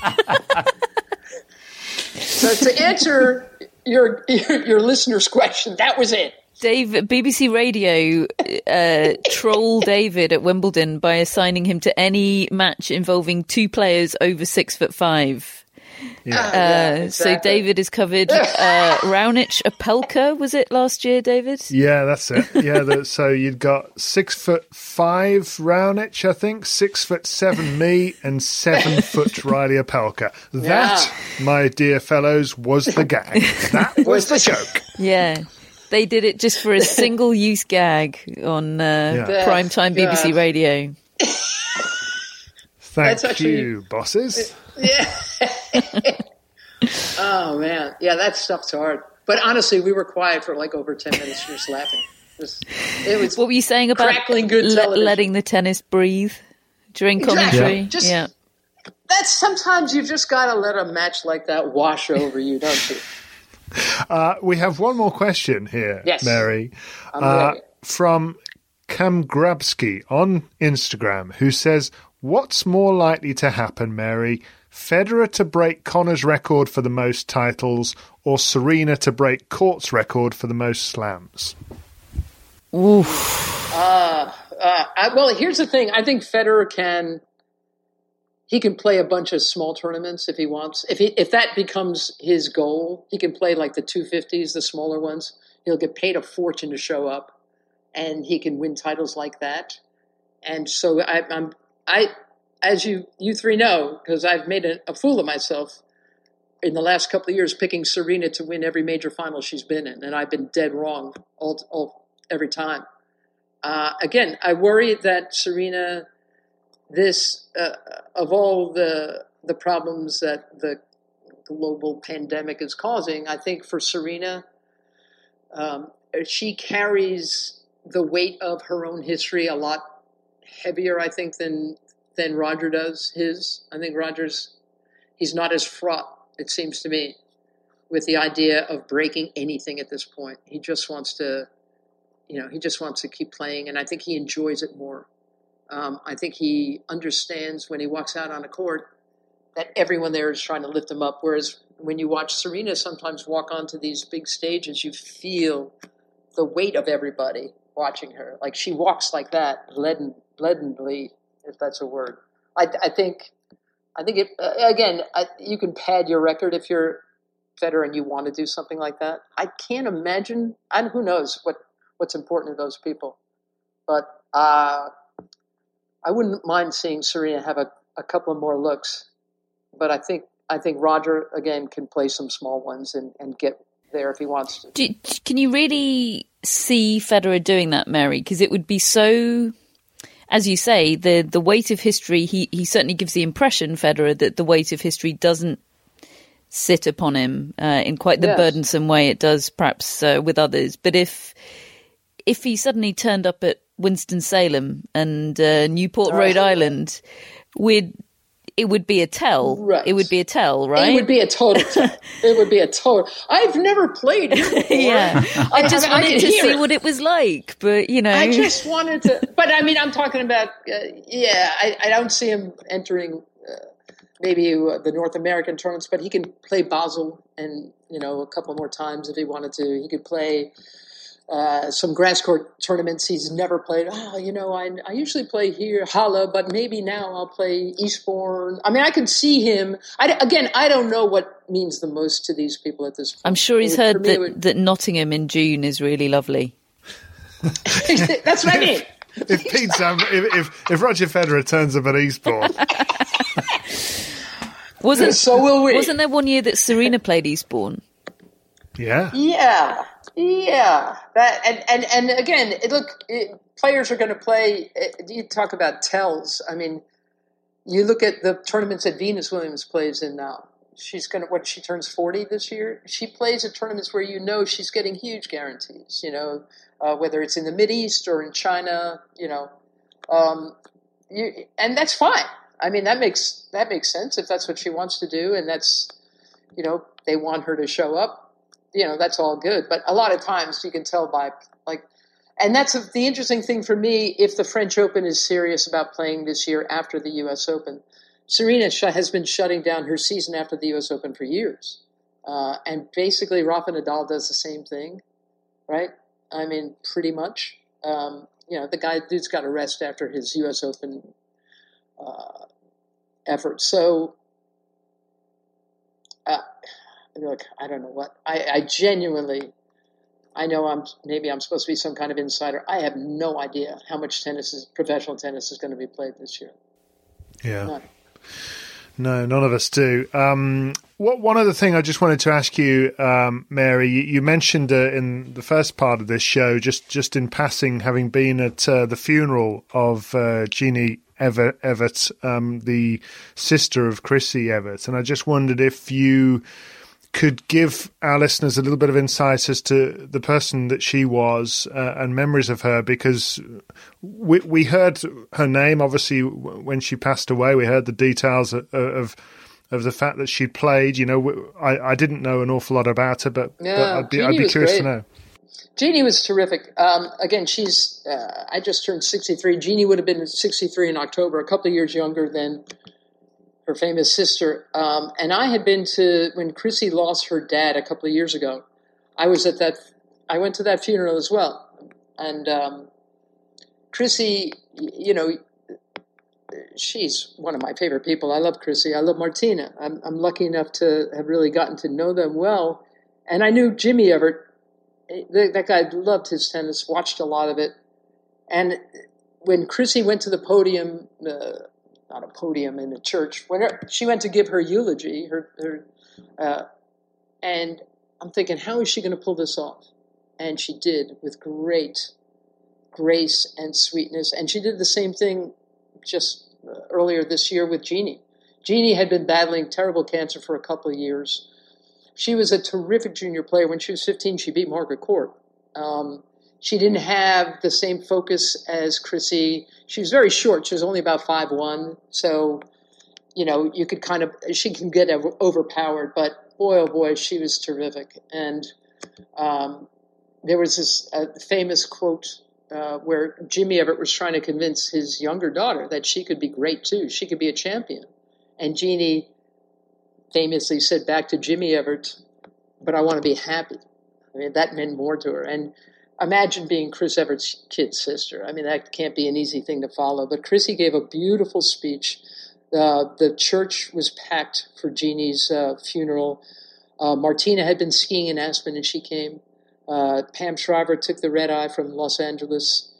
So to answer your listener's question, that was it. Dave, BBC Radio trolled David at Wimbledon by assigning him to any match involving two players over 6'5". Yeah. Exactly. So David has covered Raonic Opelka, was it last year, David? Yeah, that's it. Yeah, so you'd got 6'5" Raonic, I think, 6'7" me, and 7 foot Riley Opelka. That, my dear fellows, was the gag. That was the joke. Yeah. They did it just for a single-use gag on primetime BBC Radio. Thank you, bosses. Yeah. Oh, man. Yeah, that stuff's hard. But honestly, we were quiet for over 10 minutes just laughing. It was what were you saying about letting the tennis breathe during commentary? Yeah. That's sometimes you've just got to let a match like that wash over you, don't you? We have one more question here, yes. Mary, from Cam Grabsky on Instagram, who says, what's more likely to happen, Mary? Federer to break Connor's record for the most titles, or Serena to break Court's record for the most slams? Oof. Well, here's the thing. I think Federer can he can play a bunch of small tournaments if he wants. If that becomes his goal, he can play like the 250s, the smaller ones. He'll get paid a fortune to show up, and he can win titles like that. And so I as you three know, because I've made a fool of myself in the last couple of years picking Serena to win every major final she's been in, and I've been dead wrong every time. Again, I worry that Serena, of all the problems that the global pandemic is causing, I think for Serena, she carries the weight of her own history a lot heavier, I think, than Roger does his. I think he's not as fraught, it seems to me, with the idea of breaking anything at this point. He just wants to, keep playing, and I think he enjoys it more. I think he understands when he walks out on a court that everyone there is trying to lift him up, whereas when you watch Serena sometimes walk onto these big stages, you feel the weight of everybody watching her. Like she walks like that, leadenly, if that's a word. I think it, again, you can pad your record if you're Federer and you want to do something like that. I can't imagine, and who knows what's important to those people. But I wouldn't mind seeing Serena have a couple of more looks. But I think Roger, again, can play some small ones and get there if he wants to. Can you really see Federer doing that, Mary? Because it would be so, as you say, the weight of history, he certainly gives the impression, Federer, that the weight of history doesn't sit upon him in quite the burdensome way it does perhaps with others. But if he suddenly turned up at Winston-Salem and Newport, Rhode Island, it would be a tell. Right. It would be a tell, right? It would be a total tell. It would be a total. I've never played here before. Yeah. I just wanted to see what it was like, but, I just wanted to. But, I mean, I'm talking about, I don't see him entering maybe the North American tournaments, but he can play Basel and, a couple more times if he wanted to. He could play some grass court tournaments he's never played. I usually play here, Halle, but maybe now I'll play Eastbourne. I mean, I can see him. I don't know what means the most to these people at this point. I'm sure he's heard that Nottingham in June is really lovely. That's what I mean. If Roger Federer turns up at Eastbourne. So will we. Wasn't there one year that Serena played Eastbourne? Yeah. Yeah. That and again, players are going to play. You talk about tells. I mean, you look at the tournaments that Venus Williams plays in now. She's going to she turns 40 this year. She plays at tournaments where she's getting huge guarantees. Whether it's in the Mideast or in China. And that's fine. I mean, that makes sense if that's what she wants to do, and that's they want her to show up. That's all good. But a lot of times you can tell by and that's the interesting thing for me. If the French Open is serious about playing this year after the U.S. Open, Serena has been shutting down her season after the U.S. Open for years. And basically Rafa Nadal does the same thing, right? I mean, pretty much. The dude's got to rest after his U.S. Open effort. So, look, I don't know what. I genuinely, I know I'm supposed to be some kind of insider. I have no idea how much professional tennis is going to be played this year. Yeah. None. No, none of us do. One other thing I just wanted to ask you, Mary, you mentioned in the first part of this show, just in passing, having been at the funeral of Jeannie Evert, the sister of Chrissy Evert, and I just wondered if you could give our listeners a little bit of insight as to the person that she was and memories of her, because we heard her name, obviously, when she passed away. We heard the details of the fact that she played. I didn't know an awful lot about her, but I'd be curious to know. Jeannie was terrific. Again, she's I just turned 63. Jeannie would have been 63 in October, a couple of years younger than her famous sister. And I had been when Chrissy lost her dad a couple of years ago, I went to that funeral as well. And Chrissy, she's one of my favorite people. I love Chrissy. I love Martina. I'm lucky enough to have really gotten to know them well. And I knew Jimmy Evert. That guy loved his tennis, watched a lot of it. And when Chrissy went to the podium, not a podium in a church, when she went to give her eulogy, and I'm thinking, how is she going to pull this off? And she did, with great grace and sweetness. And she did the same thing just earlier this year with Jeannie. Jeannie had been battling terrible cancer for a couple of years. She was a terrific junior player. When she was 15, she beat Margaret Court. She didn't have the same focus as Chrissy. She was very short. She was only about 5'1". So, you could she can get overpowered. But boy, oh boy, she was terrific. And there was this famous quote where Jimmy Evert was trying to convince his younger daughter that she could be great too. She could be a champion. And Jeannie famously said back to Jimmy Evert, "But I want to be happy." I mean, that meant more to her. And imagine being Chris Evert's kid sister. I mean, that can't be an easy thing to follow. But Chrissy gave a beautiful speech. The church was packed for Jeannie's funeral. Martina had been skiing in Aspen, and she came. Pam Shriver took the red eye from Los Angeles.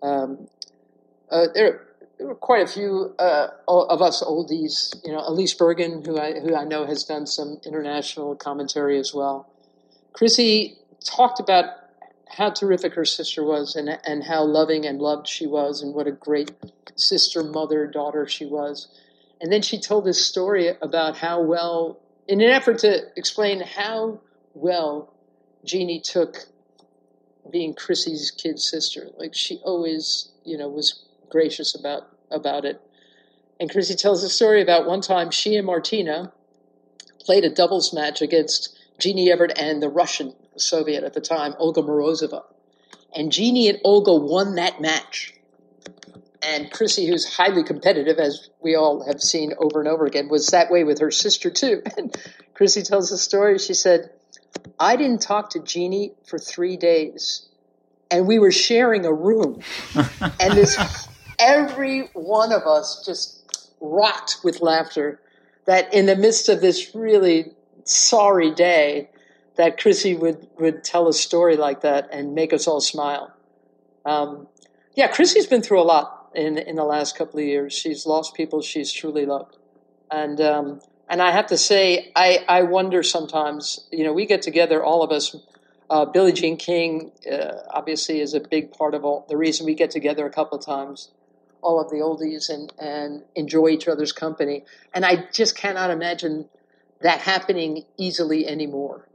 There were quite a few of us oldies. Elise Bergen, who I know has done some international commentary as well. Chrissy talked about how terrific her sister was, and how loving and loved she was, and what a great sister, mother, daughter she was. And then she told this story about how well, in an effort to explain how well Jeannie took being Chrissy's kid sister. Like, she always, was gracious about it. And Chrissy tells a story about one time she and Martina played a doubles match against Jeannie Evert and the Russian Soviet at the time, Olga Morozova. And Jeannie and Olga won that match. And Chrissy, who's highly competitive, as we all have seen over and over again, was that way with her sister too. And Chrissy tells the story. She said, "I didn't talk to Jeannie for 3 days, and we were sharing a room." And every one of us just rocked with laughter that in the midst of this really sorry day, that Chrissy would tell a story like that and make us all smile. Chrissy's been through a lot in the last couple of years. She's lost people she's truly loved. And I have to say, I wonder sometimes, we get together, all of us. Billie Jean King obviously is a big part of the reason we get together a couple of times, all of the oldies, and enjoy each other's company. And I just cannot imagine that happening easily anymore.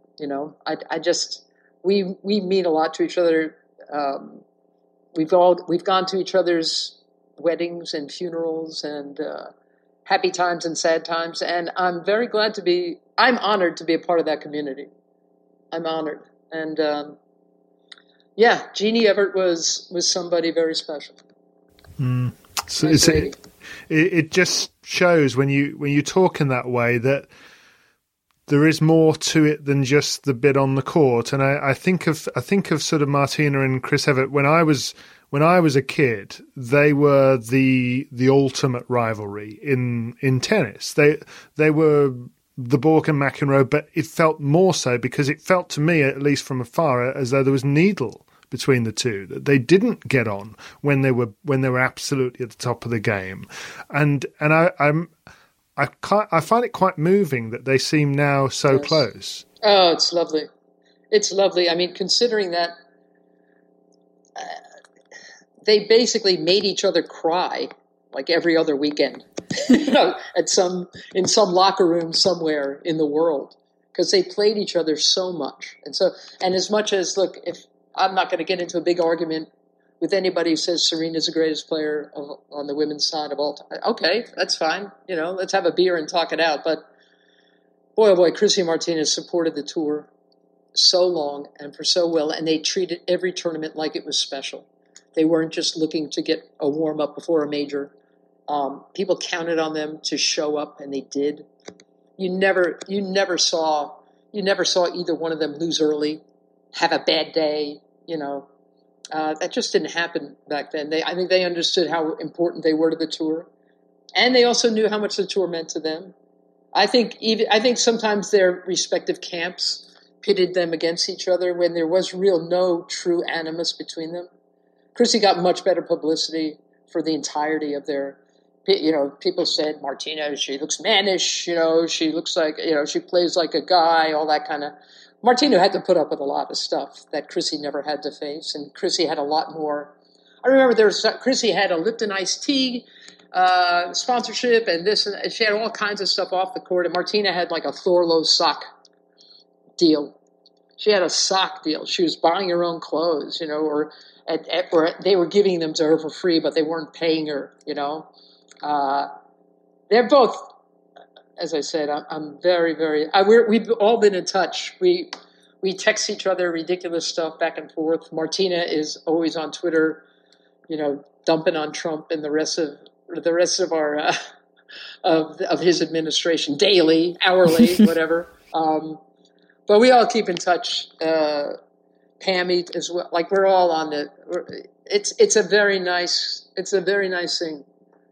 We mean a lot to each other. We've gone to each other's weddings and funerals and happy times and sad times. And I'm very glad I'm honored to be a part of that community. I'm honored. And Jeannie Evert was somebody very special. So it just shows when you talk in that way that there is more to it than just the bit on the court. And I think of sort of Martina and Chris Evert. When I was a kid, they were the ultimate rivalry in tennis. They were the Bork and McEnroe, but it felt more so because it felt to me, at least from afar, as though there was needle between the two, that they didn't get on when they were absolutely at the top of the game. And I find it quite moving that they seem now so close. Oh, it's lovely. It's lovely. I mean, considering that they basically made each other cry like every other weekend, in some locker room somewhere in the world, because they played each other so much. And as much as, look, if I'm not going to get into a big argument with anybody who says Serena's the greatest player on the women's side of all time. Okay, that's fine. Let's have a beer and talk it out. But boy, oh boy, Chrissy Martinez supported the tour so long and for so well, and they treated every tournament like it was special. They weren't just looking to get a warm-up before a major. People counted on them to show up, and they did. You never saw either one of them lose early, have a bad day, That just didn't happen back then. I think they understood how important they were to the tour, And they also knew how much the tour meant to them. I think sometimes their respective camps pitted them against each other when there was no true animus between them. Chrissy got much better publicity for the entirety of their, people said, Martina, she looks mannish, she looks like, she plays like a guy, all that kind of. Martina had to put up with a lot of stuff that Chrissy never had to face, and Chrissy had a lot more. I remember Chrissy had a Lipton iced tea sponsorship and this, and she had all kinds of stuff off the court, and Martina had like a Thorlo sock deal. She had a sock deal. She was buying her own clothes, or they were giving them to her for free, but they weren't paying her, They're both, as I said, I'm very, very, we've all been in touch. We text each other ridiculous stuff back and forth. Martina is always on Twitter, dumping on Trump and the rest of our, of his administration daily, hourly, whatever. But we all keep in touch. Pammy as well. Like we're all on it's a very nice thing.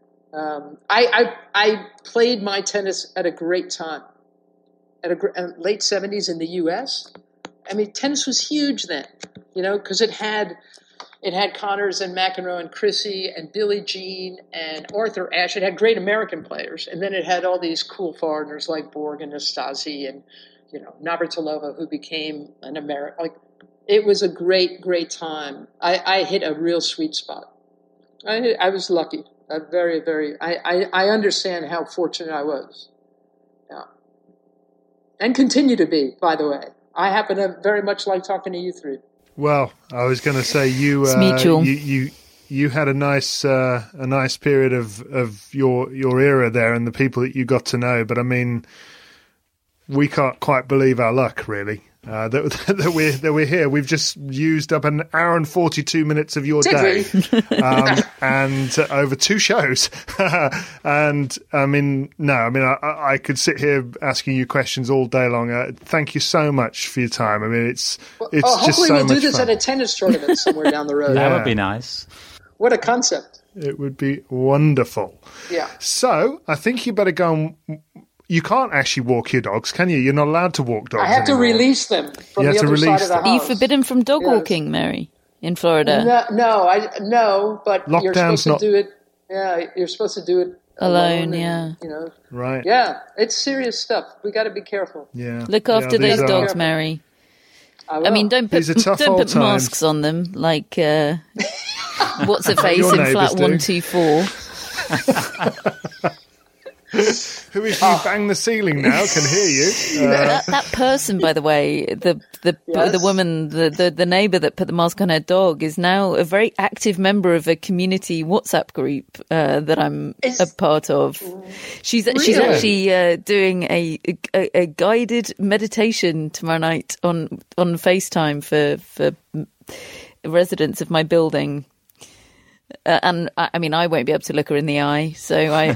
I played my tennis at a great time, at late 70s in the U.S. I mean, tennis was huge then, because it had Connors and McEnroe and Chrissy and Billie Jean and Arthur Ashe. It had great American players, and then it had all these cool foreigners like Borg and Nastase and Navratilova, who became an American. Like, it was a great, great time. I hit a real sweet spot. I was lucky. Very, very. I understand how fortunate I was. Yeah, and continue to be. By the way, I happen to very much like talking to you three. Well, I was going to say you had a nice period of your era there and the people that you got to know. But I mean, we can't quite believe our luck, really. That we're here. We've just used up an hour and 42 minutes of your day, and over 2 shows. And I could sit here asking you questions all day long. Thank you so much for your time. I mean, it's just so much fun. Hopefully we'll do this at a tennis tournament somewhere down the road. That would be nice. What a concept! It would be wonderful. Yeah. So I think you better go and. You can't actually walk your dogs, can you? You're not allowed to walk dogs. I have anymore. to release them from the other side of the house. Are you forbidden from dog walking, Mary, in Florida? No, but you're supposed to do it. Yeah, you're supposed to do it alone. Yeah, right. Yeah, it's serious stuff. We got to be careful. Yeah, look after those dogs, Mary. I mean, don't put masks on them like what's her face in flat 124. Who is you bang the ceiling now can hear you. That person, by the way, the woman, the neighbour that put the mask on her dog is now a very active member of a community WhatsApp group that I'm a part of. She's actually doing a guided meditation tomorrow night on FaceTime for residents of my building. And I mean, I won't be able to look her in the eye, so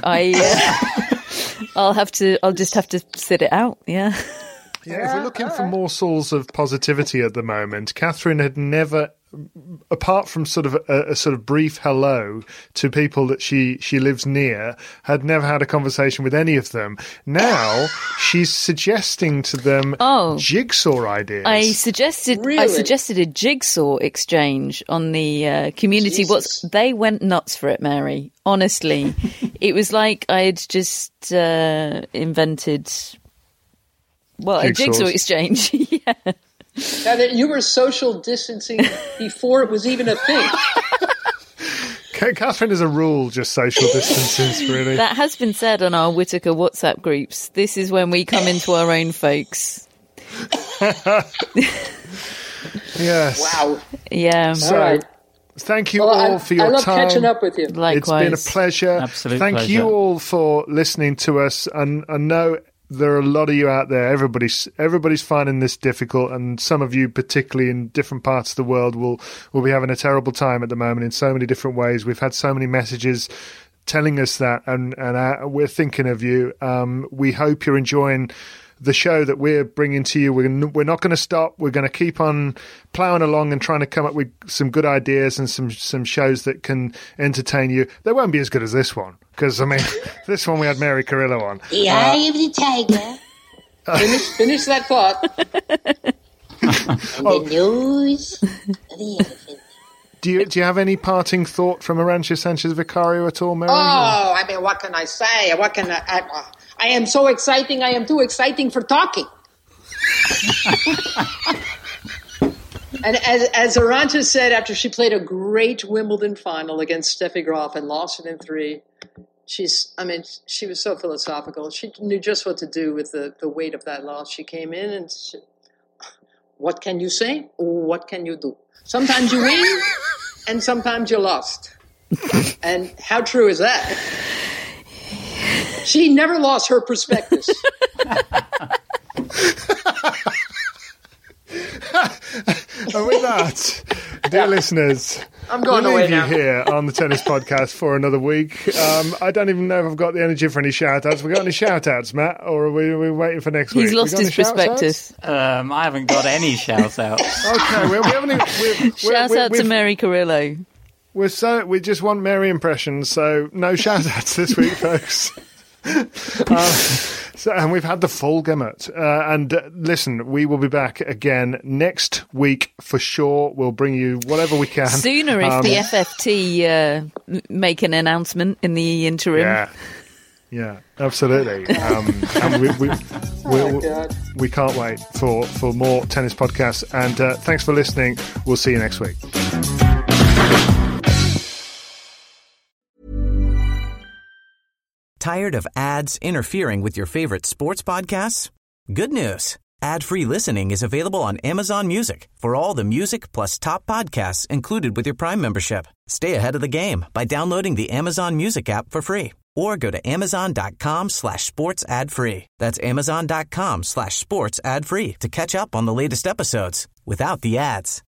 I'll just have to sit it out. Yeah. Yeah. If we're looking for morsels of positivity at the moment, Catherine had never, apart from sort of a sort of brief hello to people that she lives near, had never had a conversation with any of them. Now she's suggesting to them jigsaw ideas. I suggested a jigsaw exchange on the community. They went nuts for it, Mary. Honestly, it was like I had just invented a jigsaw exchange. Yeah. Now that you were social distancing before it was even a thing. Catherine, as a rule, just social distances, really. That has been said on our Whittaker WhatsApp groups. This is when we come into our own, folks. Yes. Wow. Yeah. So, all right. Thank you all for your time. I love catching up with you. Likewise. It's been a pleasure. Absolute Thank pleasure. you all for listening to us. And I know there are a lot of you out there. Everybody's finding this difficult, and some of you, particularly in different parts of the world, will be having a terrible time at the moment in so many different ways. We've had so many messages telling us that, and we're thinking of you. We hope you're enjoying the show that we're bringing to you. We're not going to stop. We're going to keep on ploughing along and trying to come up with some good ideas and some shows that can entertain you. They won't be as good as this one because, I mean, this one we had Mary Carrillo on. The eye of the tiger. Finish that thought. And the nose of the elephant. Do you have any parting thought from Arantxa Sanchez Vicario at all, Mary? Oh, I mean, what can I say? What can I am so exciting. I am too exciting for talking. And as Arantxa said, after she played a great Wimbledon final against Steffi Graf and lost it in 3, she was so philosophical. She knew just what to do with the weight of that loss. She came in and what can you say? What can you do? Sometimes you win, and sometimes you're lost. And how true is that? She never lost her prospectus. And with that, dear listeners, I'm going we'll away leave you now. here on the Tennis Podcast for another week. I don't even know if I've got the energy for any shout-outs. We got any shout-outs, Matt, or are we waiting for next week? He's lost his prospectus. I haven't got any shout-outs. Okay, we haven't. Shout out to Mary Carrillo. We just want Mary impressions, so no shout-outs this week, folks. And we've had the full gamut. And listen, we will be back again next week for sure. We'll bring you whatever we can. Sooner if the FFT make an announcement in the interim. Yeah, absolutely. And we can't wait for more tennis podcasts. And thanks for listening. We'll see you next week. Tired of ads interfering with your favorite sports podcasts? Good news. Ad-free listening is available on Amazon Music for all the music plus top podcasts included with your Prime membership. Stay ahead of the game by downloading the Amazon Music app for free or go to amazon.com/sports ad free. That's amazon.com/sports ad free to catch up on the latest episodes without the ads.